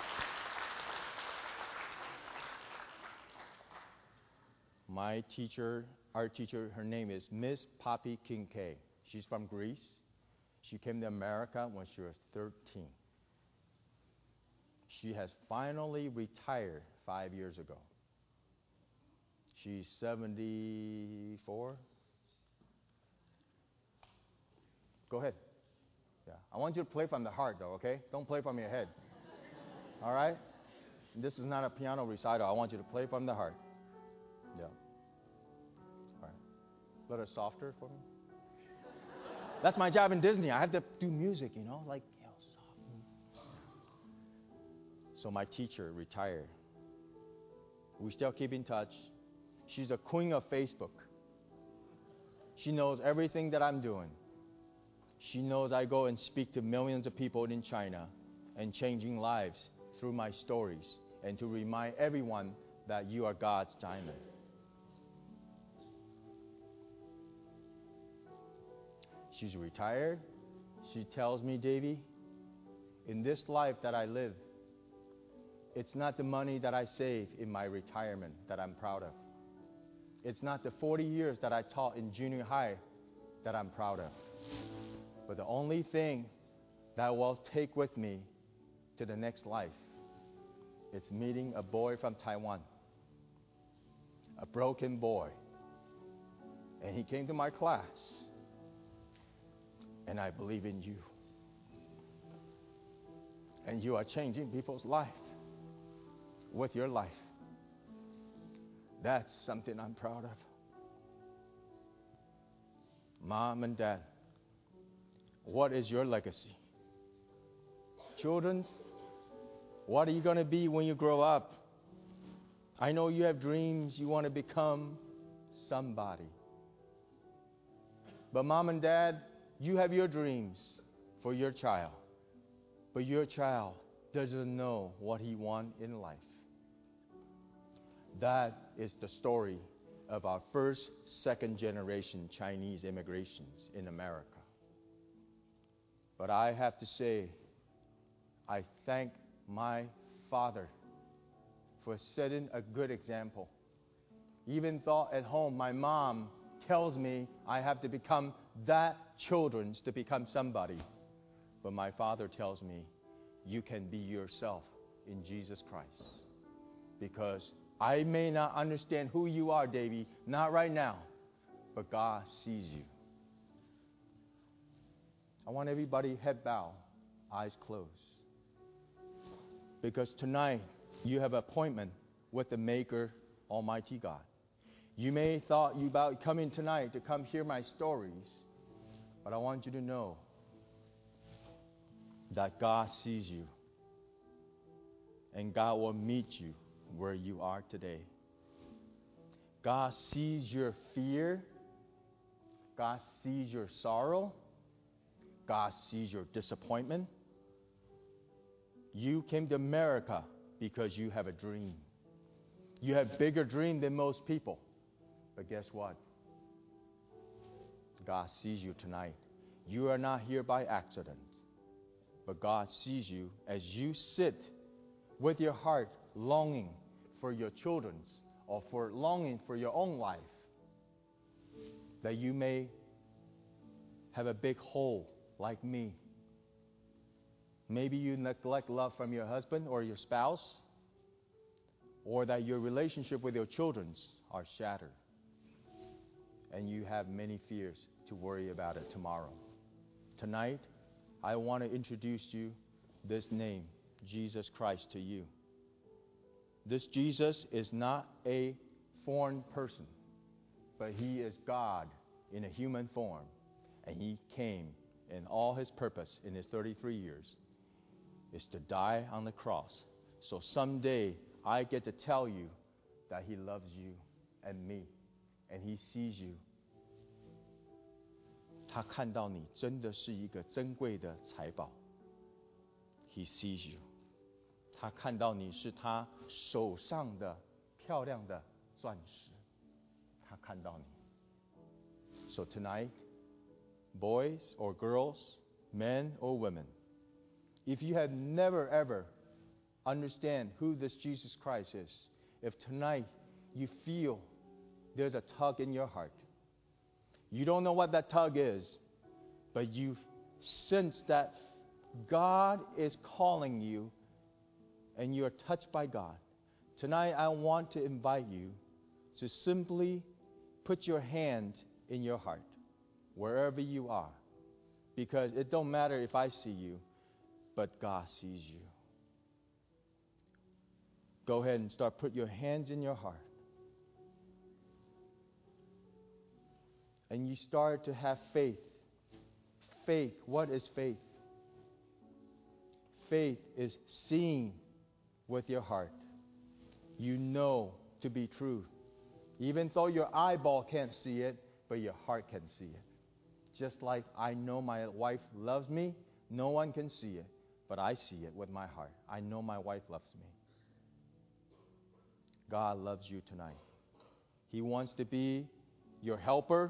My teacher, art teacher, her name is Miss Poppy Kincaid. She's from Greece. She came to America when she was thirteen. She has finally retired five years ago. She's seventy-four. Go ahead. Yeah. I want you to play from the heart, though, okay? Don't play from your head. All right? This is not a piano recital. I want you to play from the heart. Yeah. All right. A little softer for me. That's my job in Disney. I have to do music, you know, like, you know, soft. So my teacher retired. We still keep in touch. She's a queen of Facebook. She knows everything that I'm doing. She knows I go and speak to millions of people in China and changing lives through my stories and to remind everyone that you are God's diamond. She's retired. She tells me, Davy, in this life that I live, it's not the money that I save in my retirement that I'm proud of. It's not the forty years that I taught in junior high that I'm proud of. But the only thing that I will take with me to the next life is meeting a boy from Taiwan, a broken boy. And he came to my class, and I believe in you. And you are changing people's life with your life. That's something I'm proud of. Mom and Dad, what is your legacy? Children, what are you going to be when you grow up? I know you have dreams. You want to become somebody. But Mom and Dad, you have your dreams for your child. But your child doesn't know what he wants in life. That is the story of our first, second generation Chinese immigrations in America. But I have to say, I thank my father for setting a good example. Even though at home my mom tells me I have to become that children's to become somebody. But my father tells me, you can be yourself in Jesus Christ. Because I may not understand who you are, Davy, not right now, but God sees you. I want everybody head bowed, eyes closed. Because tonight you have an appointment with the Maker, Almighty God. You may have thought you about coming tonight to come hear my stories, but I want you to know that God sees you, and God will meet you where you are today. God sees your fear. God sees your sorrow. God sees your disappointment. You came to America because you have a dream. You have a bigger dream than most people. But guess what? God sees you tonight. You are not here by accident. But God sees you as you sit with your heart longing for your children's or for longing for your own life. That you may have a big hole like me. Maybe you neglect love from your husband or your spouse. or that your relationship with your children are shattered, and you have many fears to worry about it tomorrow. Tonight, I want to introduce you this name, Jesus Christ, to you. This Jesus is not a foreign person, but He is God in a human form, and He came, and all His purpose in His thirty-three years is to die on the cross. So someday I get to tell you that He loves you and me, and He sees you. 他看到你真的是一个珍贵的财宝。He sees you. 他看到你是他手上的漂亮的钻石。他看到你。So tonight, boys or girls, men or women, if you have never ever understand who this Jesus Christ is, if tonight you feel there's a tug in your heart, you don't know what that tug is, but you sense that God is calling you and you're touched by God. Tonight I want to invite you to simply put your hand in your heart, wherever you are. Because it don't matter if I see you, but God sees you. Go ahead and start putting your hands in your heart. And you start to have faith. Faith, what is faith? Faith is seeing with your heart. You know to be true. Even though your eyeball can't see it, but your heart can see it. Just like I know my wife loves me, no one can see it, but I see it with my heart. I know my wife loves me. God loves you tonight. He wants to be your helper,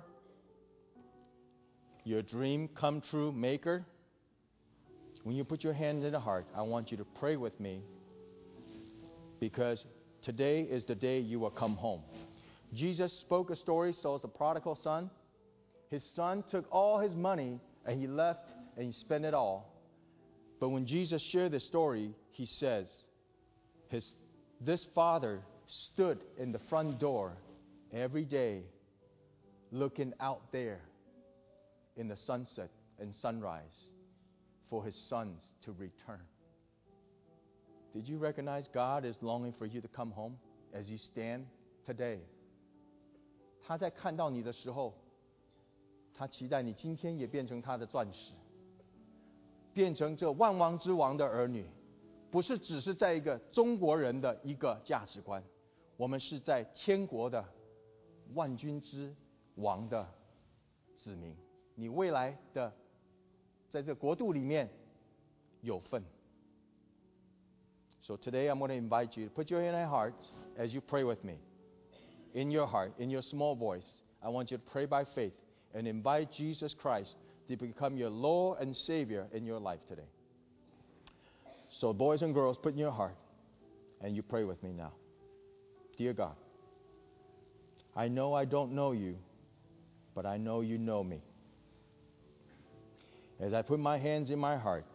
your dream come true maker. When you put your hand in the heart, I want you to pray with me, because today is the day you will come home. Jesus spoke a story, so it's the prodigal son. His son took all his money and he left and he spent it all. But when Jesus shared the story, he says, his, this father stood in the front door every day looking out there in the sunset and sunrise for his sons to return. Did you recognize God is longing for you to come home as you stand today? 他在看到你的时候，他期待你今天也变成他的钻石，变成这万王之王的儿女，不是只是在一个中国人的一个价值观，我们是在天国的万军之王的子民。你未来的在这国度里面有份。So today I'm going to invite you to put your hand in your heart as you pray with me. In your heart, in your small voice, I want you to pray by faith and invite Jesus Christ to become your Lord and Savior in your life today. So boys and girls, put in your heart and you pray with me now. Dear God, I know I don't know you, but I know you know me. As I put my hands in my heart,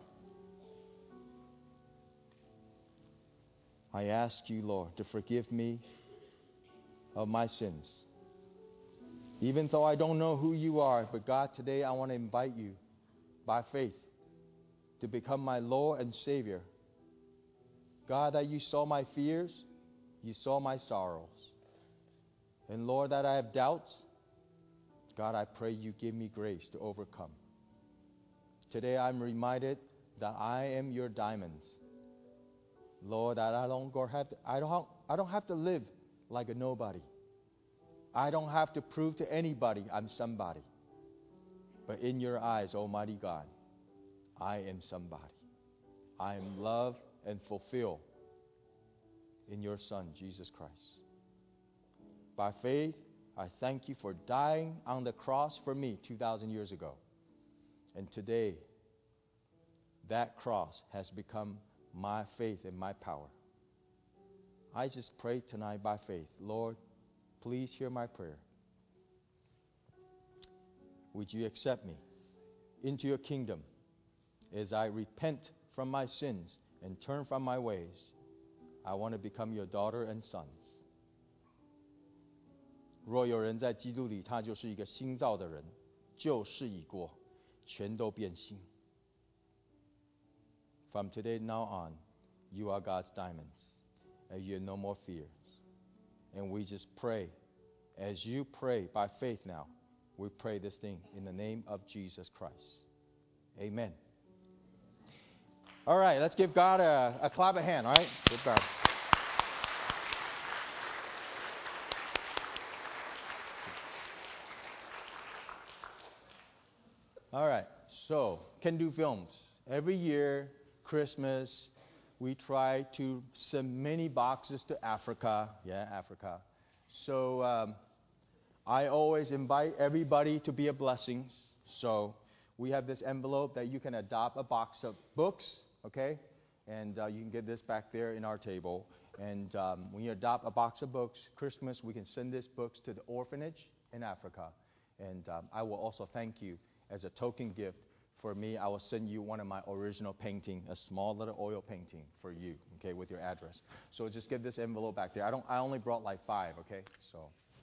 I ask you, Lord, to forgive me of my sins. Even though I don't know who you are, but God, today I want to invite you by faith to become my Lord and Savior. God, that you saw my fears, you saw my sorrows. And Lord, that I have doubts, God, I pray you give me grace to overcome. Today I'm reminded that I am your diamonds. Lord, that I don't go have to, I don't I don't have to live like a nobody. I don't have to prove to anybody I'm somebody. But in your eyes, Almighty God, I am somebody. I am loved and fulfilled in your Son, Jesus Christ. By faith, I thank you for dying on the cross for me two thousand years ago. And today, that cross has become my faith and my power. I just pray tonight by faith, Lord, please hear my prayer. Would you accept me into your kingdom as I repent from my sins and turn from my ways? I want to become your daughter and sons. 若有人在基督里，他就是一个新造的人，旧事已过，全都变新。From today now on, you are God's diamonds, and you have no more fears. And we just pray, as you pray by faith now, we pray this thing in the name of Jesus Christ. Amen. All right, let's give God a, a clap of hand, all right? Give God. All right, so Can Do Films. Every year, Christmas, we try to send many boxes to Africa. Yeah, Africa. So um, I always invite everybody to be a blessing. So we have this envelope that you can adopt a box of books, okay? And uh, you can get this back there in our table. And um, when you adopt a box of books, Christmas, we can send these books to the orphanage in Africa. And um, I will also thank you as a token gift. For me, I will send you one of my original painting, a small little oil painting for you, okay, with your address. So just give this envelope back there. I don't. I only brought like five, okay? So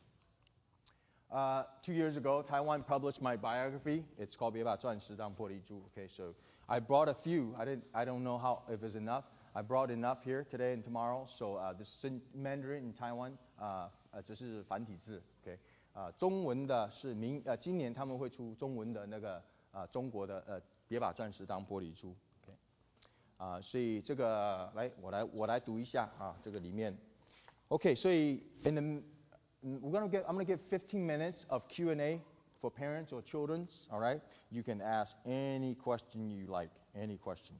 uh, two years ago, Taiwan published my biography. It's called 别把钻石当玻璃珠. Okay, so I brought a few. I didn't. I don't know how if it's enough. I brought enough here today and tomorrow. So uh, this is in Mandarin in Taiwan. 呃呃，这是繁体字 ，OK。呃，中文的是明呃，今年他们会出中文的那个呃中国的呃，别把钻石当玻璃珠 ，OK。啊，所以这个来我来我来读一下啊，这个里面 ，OK。所以 in the we're gonna get I'm gonna give fifteen minutes of Q and A for parents or children. All right, you can ask any question you like, any questions,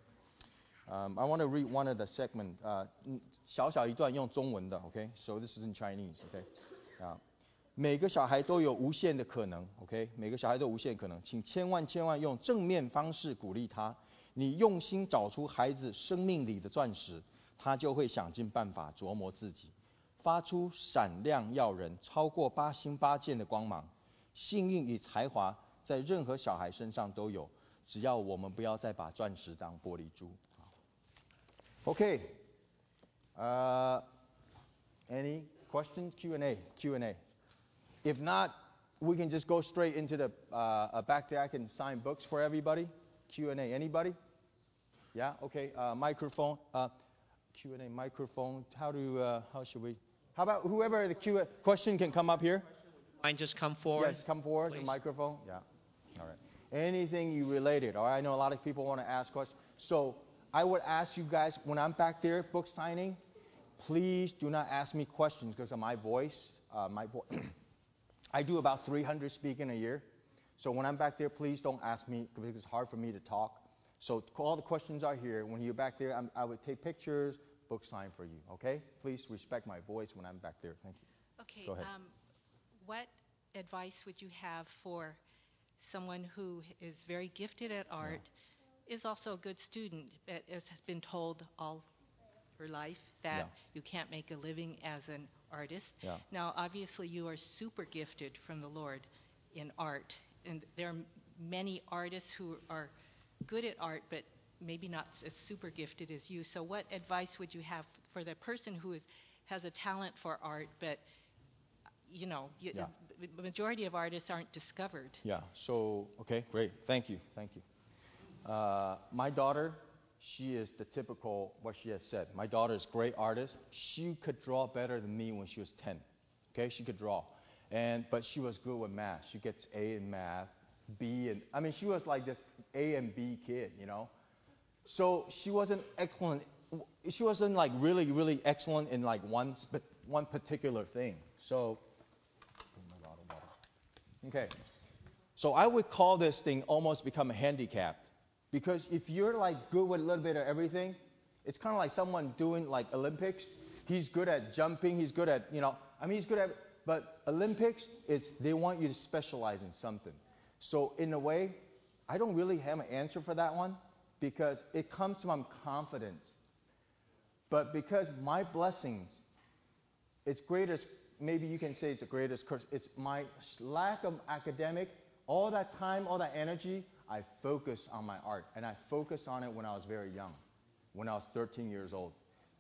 OK。Um, I want to read one of the segment. 呃，小小一段用中文的 ，OK。So this is in Chinese, OK。啊。每个小孩都有无限的可能 ，OK？ 每个小孩都有无限可能，请千万千万用正面方式鼓励他。你用心找出孩子生命里的钻石，他就会想尽办法琢磨自己，发出闪亮耀人、超过八星八箭的光芒。幸运与才华在任何小孩身上都有，只要我们不要再把钻石当玻璃珠。OK， 呃、uh, ，Any questions? Q and A, Q and A.If not, we can just go straight into the uh, back there. I can sign books for everybody. Q and A. Anybody? Yeah. Okay. Uh, microphone. Uh, Q and A. Microphone. How do? Uh, how should we? How about whoever the Q question can come up here? Mind just come forward. Yes, come forward. Please. The microphone. Yeah. All right. Anything you related. All right. I know a lot of people want to ask questions. So I would ask you guys when I'm back there book signing, please do not ask me questions because of my voice. Uh, my voice. I do about three hundred speaking a year. So when I'm back there, please don't ask me because it's hard for me to talk. So all the questions are here. When you're back there, I'm, I would take pictures, book sign for you, okay? Please respect my voice when I'm back there. Thank you. Okay. Go ahead. Um, what advice would you have for someone who is very gifted at art, yeah. is also a good student, but has been told all her life that yeah. you can't make a living as an artist. Yeah. Now, obviously, you are super gifted from the Lord in art, and there are many artists who are good at art, but maybe not as super gifted as you. So what advice would you have for the person who is, has a talent for art, but, you know, you, yeah. the majority of artists aren't discovered? Yeah, so, okay, great. Thank you, thank you. Uh, my daughter, she is the typical, what she has said. My daughter is a great artist. She could draw better than me when she was ten. Okay, she could draw. And, but she was good with math. She gets A in math, B in, I mean, she was like this A and B kid, you know. So she wasn't excellent, she wasn't like really, really excellent in like one, one particular thing. So, okay. So I would call this thing almost become a handicap. Because if you're like good with a little bit of everything, it's kind of like someone doing like Olympics. He's good at jumping. He's good at, you know, I mean, he's good at, but Olympics, it's, they want you to specialize in something. So in a way, I don't really have an answer for that one because it comes from confidence. But because my blessings, it's greatest, maybe you can say it's the greatest curse. It's my lack of academic, all that time, all that energy, I focused on my art, and I focused on it when I was very young, when I was thirteen years old.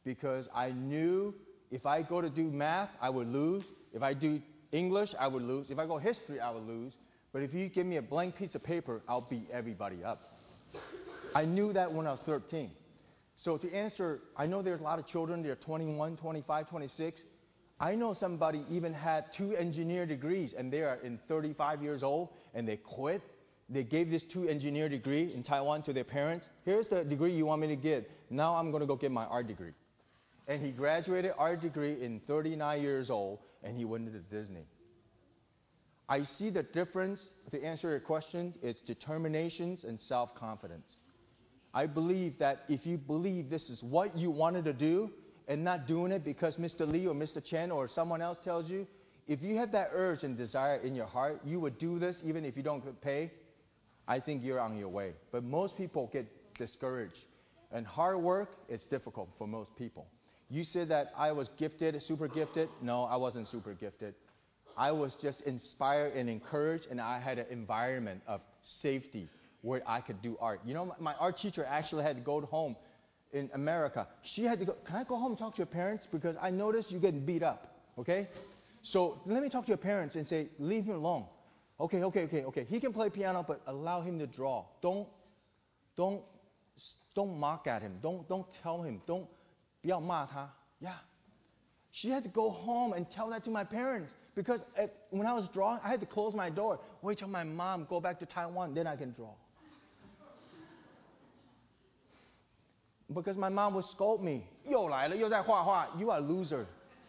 because I knew if I go to do math, I would lose. If I do English, I would lose. If I go history, I would lose. But if you give me a blank piece of paper, I'll beat everybody up. I knew that when I was thirteen. So to answer, I know there's a lot of children, they're twenty-one, twenty-five, twenty-six. I know somebody even had two engineer degrees, and they are in thirty-five years old, and they quit. They gave this two engineer degree in Taiwan to their parents. Here's the degree you want me to get. Now I'm going to go get my art degree. And he graduated art degree in thirty-nine years old, and he went to Disney. I see the difference, to answer your question, it's determinations and self-confidence. I believe that if you believe this is what you wanted to do and not doing it because Mister Lee or Mister Chen or someone else tells you, if you have that urge and desire in your heart, you would do this even if you don't get paid, I think you're on your way. But most people get discouraged. And hard work, it's difficult for most people. You said that I was gifted, super gifted. No, I wasn't super gifted. I was just inspired and encouraged, and I had an environment of safety where I could do art. You know, my, my art teacher actually had to go home in America. She had to go, can I go home and talk to your parents? Because I noticed you're getting beat up, okay? So let me talk to your parents and say, leave him alone. Okay, okay, okay, okay. He can play piano, but allow him to draw. Don't, don't, don't mock at him. Don't, don't tell him. Don't, 不要骂他. Yeah. She had to go home and tell that to my parents. Because at, when I was drawing, I had to close my door. Wait till my mom go back to Taiwan, then I can draw. Because my mom would scold me. 又来了，又在画画. You are a loser.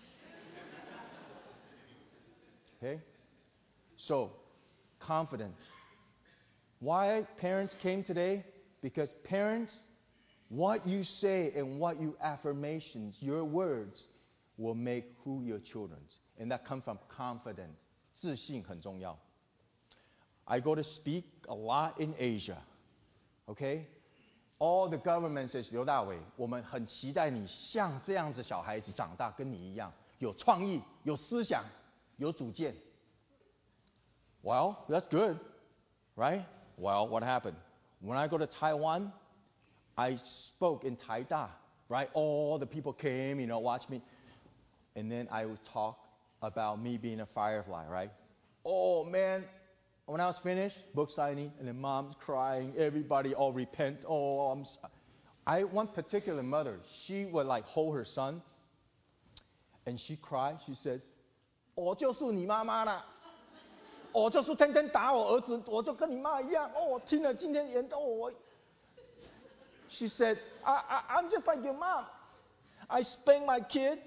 Okay? So, confidence. Why parents came today? Because parents, what you say and what you affirmations, your words, will make who your children's. And that comes from confidence. 自信很重要. I go to speak a lot in Asia. Okay? All the government says, 刘大伟，我们很期待你像这样子小孩子长大，跟你一样，有创意，有思想，有主见。Well, that's good, right? Well, what happened? When I go to Taiwan, I spoke in Taida, right? All the people came, you know, watch me. And then I would talk about me being a firefly, right? Oh, man. When I was finished, book signing, and then mom's crying, everybody all repent. Oh, I'm sorry. I, one particular mother, she would like hold her son, and she cried. She says, 我就是你妈妈啦。我就是天天打我儿子，我就跟你妈一样。哦，我听了今天演奏，我。She said, I, I, I'm just like your mom. I spank my kid,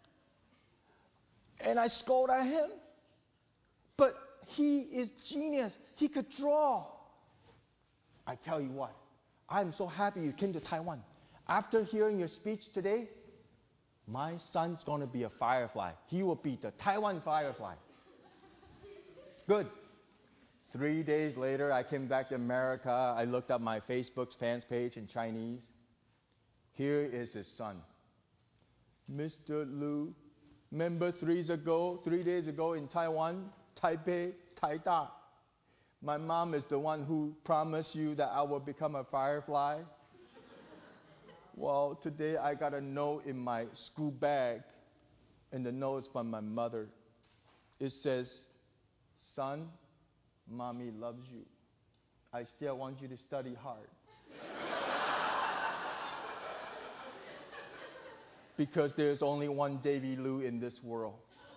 and I scold at him. But he is genius. He could draw. I tell you what, I'm so happy you came to Taiwan. After hearing your speech today, my son's going to be a firefly. He will be the Taiwan firefly. Good. Three days later, I came back to America. I looked up my Facebook's fans page in Chinese. Here is his son. Mister Liu, remember three days ago, three days ago in Taiwan, Taipei, Taida, my mom is the one who promised you that I will become a firefly. Well, today I got a note in my school bag, and the note is from my mother. It says, son, mommy loves you. I still want you to study hard. Because there's only one Davy Liu in this world.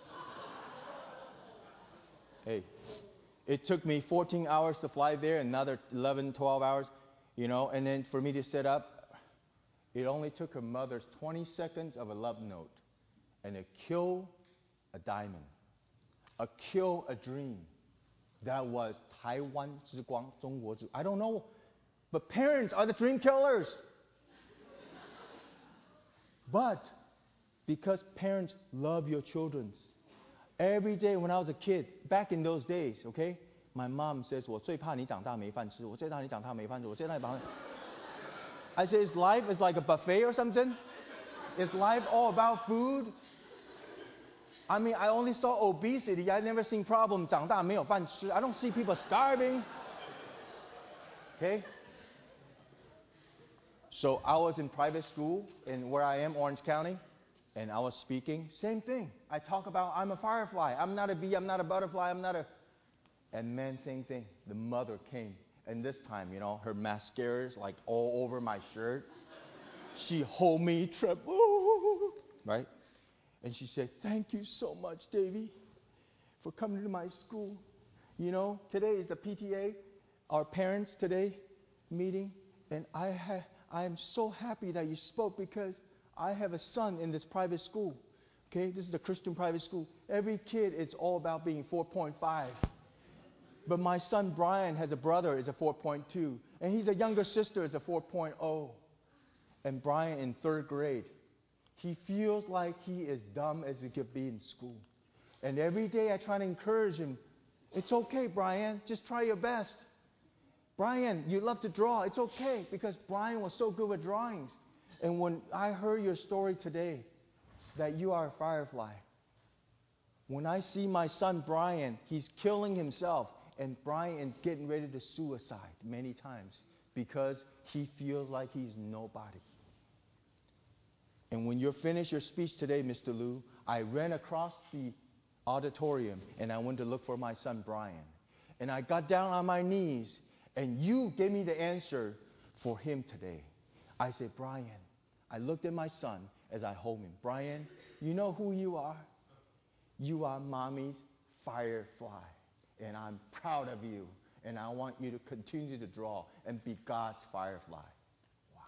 Hey, it took me fourteen hours to fly there, another eleven, twelve hours, you know, and then for me to set up, it only took her mother's twenty seconds of a love note, and it killed a diamond, a kill a dream. That was Taiwan 之光, 中国之, I don't know, but parents are the dream killers. But because parents love your children, every day when I was a kid, back in those days, okay, my mom says, 我最怕你长大没饭吃, 我最怕你长大没饭吃, 我最怕你长大. I say, is life is like a buffet or something? Is life all about food? I mean, I only saw obesity. I never seen problem 长大没有饭吃. I don't see people starving. Okay? So I was in private school in where I am, Orange County, and I was speaking. Same thing. I talk about I'm a firefly. I'm not a bee. I'm not a butterfly. I'm not a... And man, same thing. The mother came. And this time, you know, her mascara is like all over my shirt. She hold me, tremble, right? And she said, thank you so much, Davy, for coming to my school. You know, today is the P T A, our parents today meeting, and I ha- I am so happy that you spoke because I have a son in this private school. Okay, this is a Christian private school. Every kid, it's all about being four point five. But my son Brian has a brother is a four point two, and he's a younger sister is a four point oh. And Brian in third grade, he feels like he is dumb as he could be in school. And every day I try to encourage him. It's okay, Brian. Just try your best. Brian, you love to draw. It's okay, because Brian was so good with drawings. And when I heard your story today, that you are a firefly, when I see my son Brian, he's killing himself. And Brian is getting ready to suicide many times because he feels like he's nobody. And when you're finished your speech today, Mister Liu, I ran across the auditorium and I went to look for my son Brian. And I got down on my knees and you gave me the answer for him today. I said, Brian, I looked at my son as I hold him. Brian, you know who you are? You are mommy's firefly. And I'm proud of you. And I want you to continue to draw and be God's firefly. Wow.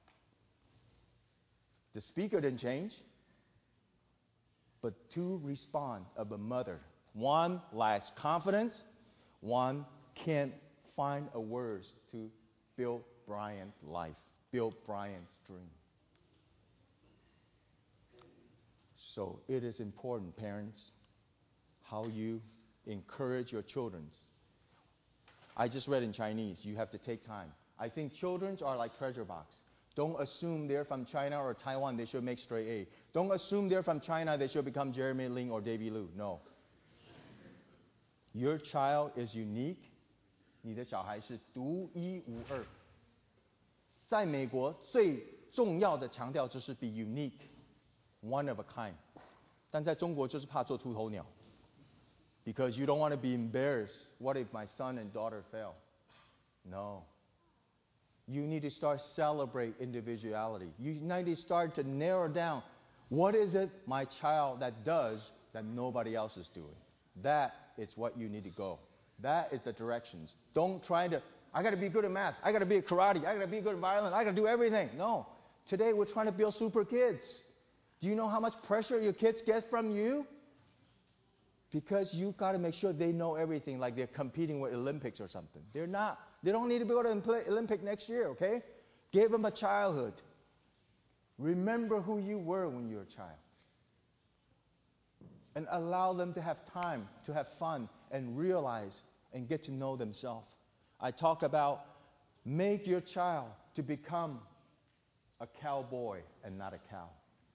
The speaker didn't change. But two respond of a mother. One lacks confidence. One can't find a words to build Brian's life, build Brian's dream. So it is important, parents, how you encourage your children. I just read in Chinese, you have to take time. I think children are like treasure box. Don't assume they're from China or Taiwan, they should make straight A. Don't assume they're from China, they should become Jeremy Lin or Davy Liu. No. Your child is unique. 你的小孩是独一无二。在美国最重要的强调就是 be unique, one of a kind. 但在中国就是怕做秃头鸟。Because you don't want to be embarrassed. What if my son and daughter fail? No. You need to start celebrate individuality. You need to start to narrow down what is it my child that does that nobody else is doing. That is what you need to go. That is the directions. Don't try to, I got to be good at math. I got to be at karate. I got to be good at violin. I got to do everything. No. Today we're trying to build super kids. Do you know how much pressure your kids get from you? Because you've got to make sure they know everything like they're competing with Olympics or something. They're not. They don't need to go to the Olympic next year, okay? Give them a childhood. Remember who you were when you were a child. And allow them to have time to have fun and realize and get to know themselves. I talk about make your child to become a cowboy and not a cow.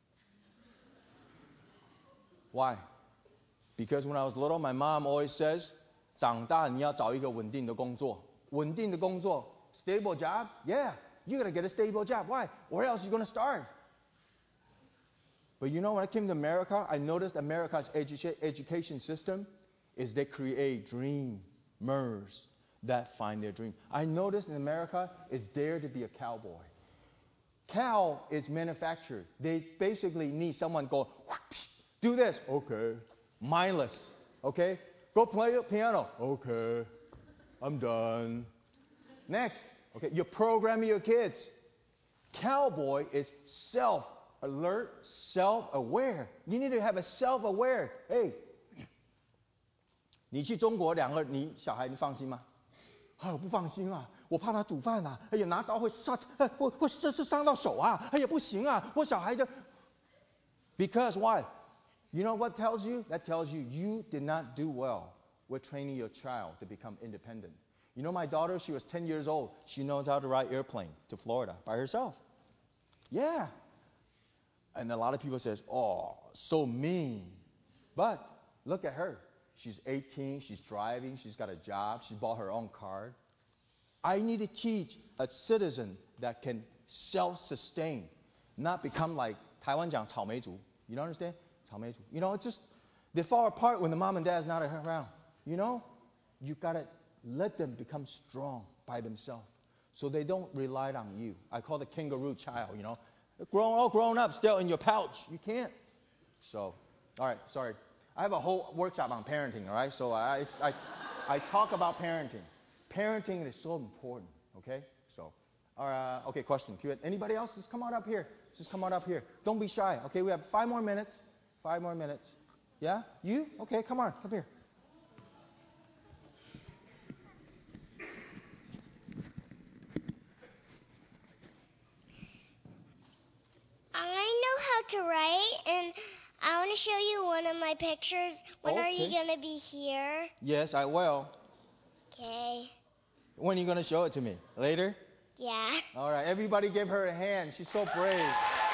Why? Because when I was little, my mom always says, 长大你要找一个稳定的工作。稳定的工作 stable job? Yeah, you got to get a stable job. Why? Or else you're going to starve. But you know, when I came to America, I noticed America's edu- education system is they create dreamers that find their dream. I noticed in America, it's dare to be a cowboy. Cow is manufactured. They basically need someone go, do this. Okay. Mindless. Okay. Go play a piano. Okay. I'm done. Next. Okay. You're programming your kids. Cowboy is self-alert, self-aware. You need to have a self-aware. Hey, 你去中国两个你小孩你放心吗？啊，我不放心啊，我怕他煮饭啊，哎呀拿刀会杀，哎会会这是伤到手啊，哎呀不行啊，我小孩就 Because why? You know what tells you? That tells you you did not do well with training your child to become independent. You know my daughter, she was ten years old. She knows how to ride airplane to Florida by herself. Yeah. And a lot of people says, oh, so mean. But look at her. She's eighteen, she's driving, she's got a job, she bought her own car. I need to teach a citizen that can self-sustain, not become like 台湾讲草莓族. You don't understand? 草莓族. You know, it's just, they fall apart when the mom and dad's not around. You know? You gotta let them become strong by themselves so they don't rely on you. I call the kangaroo child, you know. Grown, all grown up, still in your pouch. You can't. So, all right, sorry. I have a whole workshop on parenting, all right? So I, I, I talk about parenting. Parenting is so important, okay? So, all right, okay, question. Anybody else? Just come on up here. Just come on up here. Don't be shy, okay? We have five more minutes. Five more minutes. Yeah? You? Okay, come on, come here. I know how to write, and I want to show you one of my pictures. When Okay. are you going to be here? Yes, I will. Okay. When are you going to show it to me? Later? Yeah. All right, everybody give her a hand. She's so brave.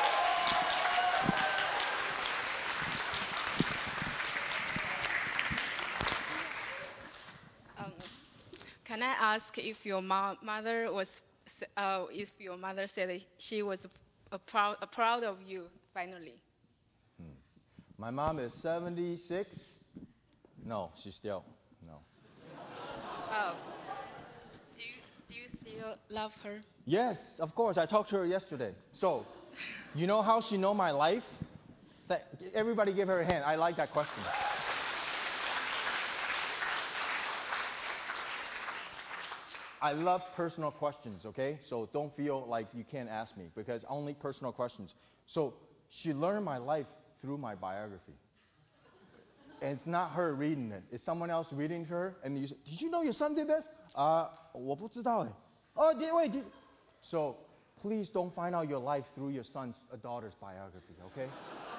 Um, can I ask if your mo- mother was, uh, if your mother said that she was uh, proud, uh, proud of you finally? Hmm. My mom is seventy-six. No, she's still, no. Oh. Do you, do you still love her? Yes, of course. I talked to her yesterday. So, you know how she know my life? That, everybody give her a hand. I like that question. I love personal questions, okay? So don't feel like you can't ask me because only personal questions. So she learned my life through my biography. And it's not her reading it. It's someone else reading to her. And you say, did you know your son did this? Uh, 我不知道. Oh, did, wait. Did. So please don't find out your life through your son's or daughter's biography, okay?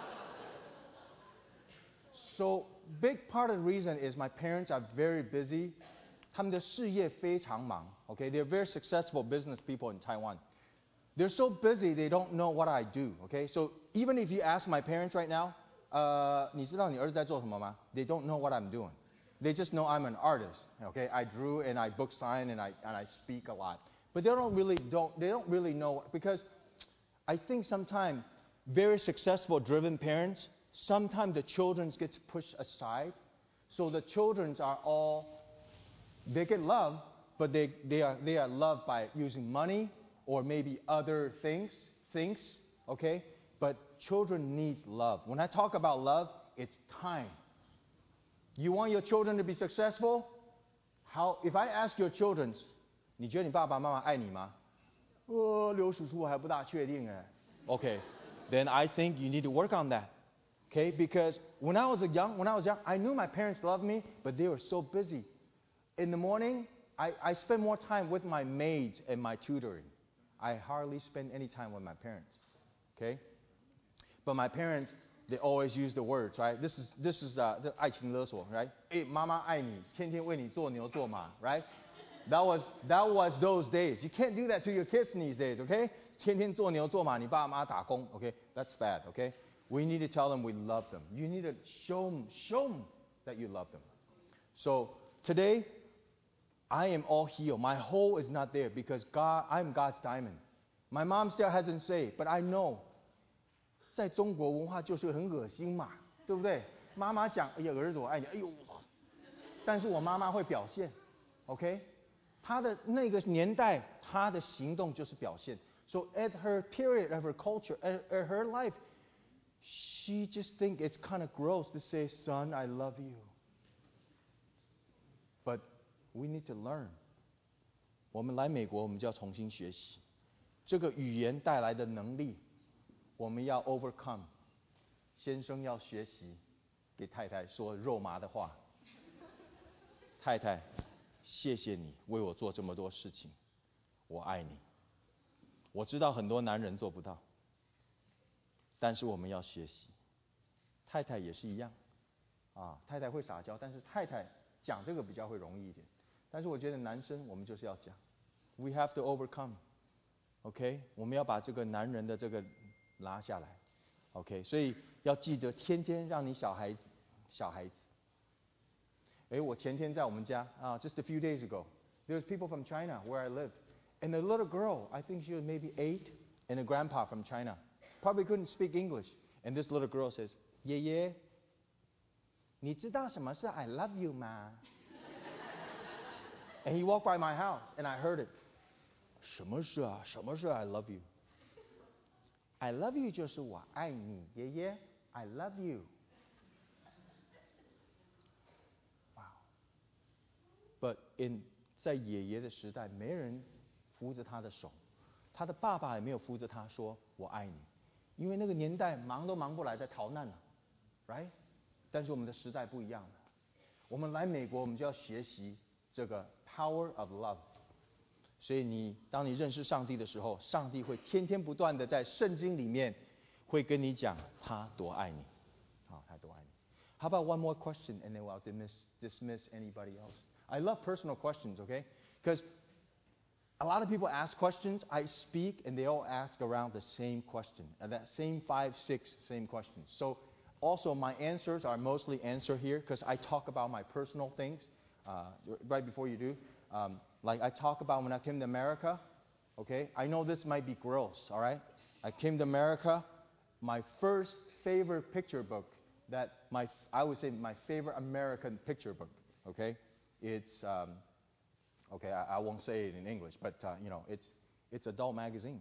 So big part of the reason is my parents are very busy. 他们的事业非常忙, okay? They're very successful business people in Taiwan. They're so busy they don't know what I do, okay? So even if you ask my parents right now, uh, 你知道你儿子在做什么吗? They don't know what I'm doing. They just know I'm an artist, okay? I drew and I book sign and I and I speak a lot. But they don't really don't they don't really know because I think sometimes very successful driven parents, sometimes the children gets pushed aside. So the children are all they get love, but they, they are they are loved by using money or maybe other things, things, okay? But children need love. When I talk about love, it's time. You want your children to be successful? How if I ask your children, 你觉得你爸爸妈妈爱你吗? 呃，刘叔叔我还不大确定哎. Okay, then I think you need to work on that. Okay, because when I was a young when I was young, I knew my parents loved me, but they were so busy. In the morning, I, I spend more time with my maids and my tutoring. I hardly spend any time with my parents. Okay? But my parents, they always use the words, right? This is this is uh, the 爱情勒索, right? 哎，妈妈爱你，天天为你做牛做马, right? That was that was those days. You can't do that to your kids these days, okay? 天天做牛做马，你爸妈打工, okay? That's bad, okay? We need to tell them we love them. You need to show them, show them that you love them. So today, I am all healed. My hole is not there because God, I'm God's diamond. My mom still hasn't said, but I know. 在中国文化就是很恶心嘛，对不对？妈妈讲，哎呀，儿子我爱你，哎呦，但是我妈妈会表现 ，OK？ 她的那个年代，她的行动就是表现。So at her period of her culture, at, at her life, she just think it's kind of gross to say, "Son, I love you." But we need to learn. 我们来美国，我们就要重新学习这个语言带来的能力，我们要 overcome。先生要学习给太太说肉麻的话。太太，谢谢你为我做这么多事情，我爱你。我知道很多男人做不到，但是我们要学习。太太也是一样，啊，太太会撒娇，但是太太讲这个比较会容易一点。但是我觉得男生我们就是要讲 ，we have to overcome，OK， 我们要把这个男人的这个拿下来 ，OK， 所以要记得天天让你小孩子，小孩子。哎，我前天在我们家啊、uh, ，just a few days ago, there's people from China where I live, and a little girl, I think she was maybe eight, and a grandpa from China. Probably couldn't speak English. And this little girl says, 爷爷，你知道什么是 I love you 吗? And he walked by my house, and I heard it. 什么是啊？什么是 I love you? I love you 就是我爱你，爷爷 I love you. Wow. But in 在爷爷的时代，没人扶着他的手，他的爸爸也没有扶着他说我爱你，因为那个年代忙都忙不来，在逃难了 ，right？ 但是我们的时代不一样了，我们来美国，我们就要学习这个 power of love。所以你当你认识上帝的时候，上帝会天天不断的在圣经里面会跟你讲他多爱你，好，他多爱你。How about one more question and then we'll dismiss dismiss anybody else? I love personal questions, okay? Because a lot of people ask questions, I speak, and they all ask around the same question, and that same five, six, same questions. So also my answers are mostly answer here because I talk about my personal things uh, right before you do. Um, like I talk about when I came to America, okay? I know this might be gross, all right? I came to America, my first favorite picture book that my, I would say my favorite American picture book, okay? It's, um, okay, I, I won't say it in English, but, uh, you know, it's, it's adult magazines.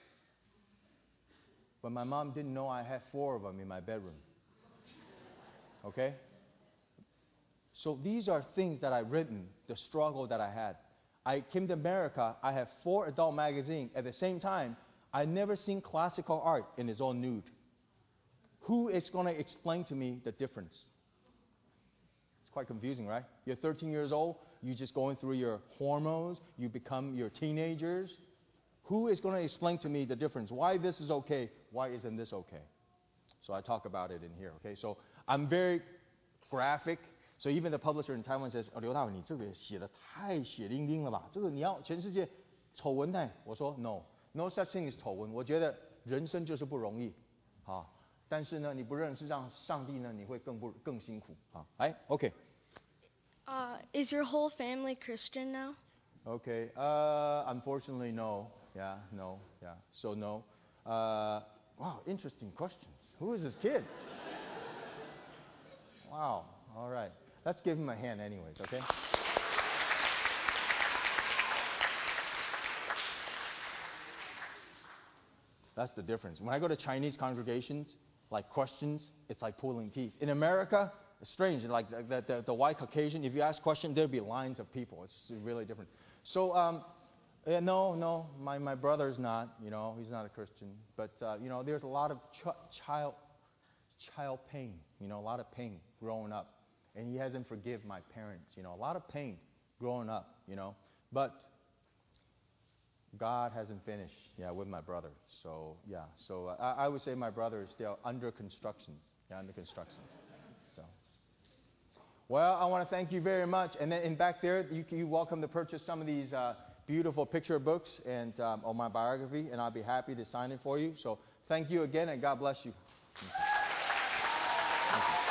But my mom didn't know I had four of them in my bedroom, okay? So these are things that I've written, the struggle that I had. I came to America, I have four adult magazines. At the same time, I've never seen classical art in its own nude. Who is going to explain to me the difference? It's quite confusing, right? You're thirteen years old, you're just going through your hormones, you become your teenagers. Who is going to explain to me the difference? Why this is okay, why isn't this okay? So I talk about it in here, okay? So I'm very graphic. So even the publisher in Taiwan says, 哦，刘大伟，你这个写的太血淋淋了吧？这个你要全世界丑闻呢？我说 no, no such thing as 丑闻。我觉得人生就是不容易，啊，但是呢，你不认识让上帝呢，你会更不更辛苦啊。来 ，OK。 Uh, is your whole family Christian now? Okay. Uh, unfortunately, no. Yeah, no. Yeah. So no. Uh, wow, interesting questions. Who is this kid? Wow. All right. Let's give him a hand anyways, okay? That's the difference. When I go to Chinese congregations, like questions, it's like pulling teeth. In America, it's strange. Like the, the, the white Caucasian, if you ask questions, there'll be lines of people. It's really different. So, um, uh, no, no, my, my brother's not, you know, he's not a Christian. But, uh, you know, there's a lot of ch- child, child pain, you know, a lot of pain growing up. And he hasn't forgiven my parents, you know, a lot of pain growing up, you know. But God hasn't finished, yeah, with my brother. So, yeah, so uh, I, I would say my brother is still under constructions, yeah, under constructions. So, well, I want to thank you very much. And then in back there, you, you're welcome to purchase some of these uh, beautiful picture books and um, on my biography, and I'll be happy to sign it for you. So thank you again, and God bless you. Thank you. Thank you.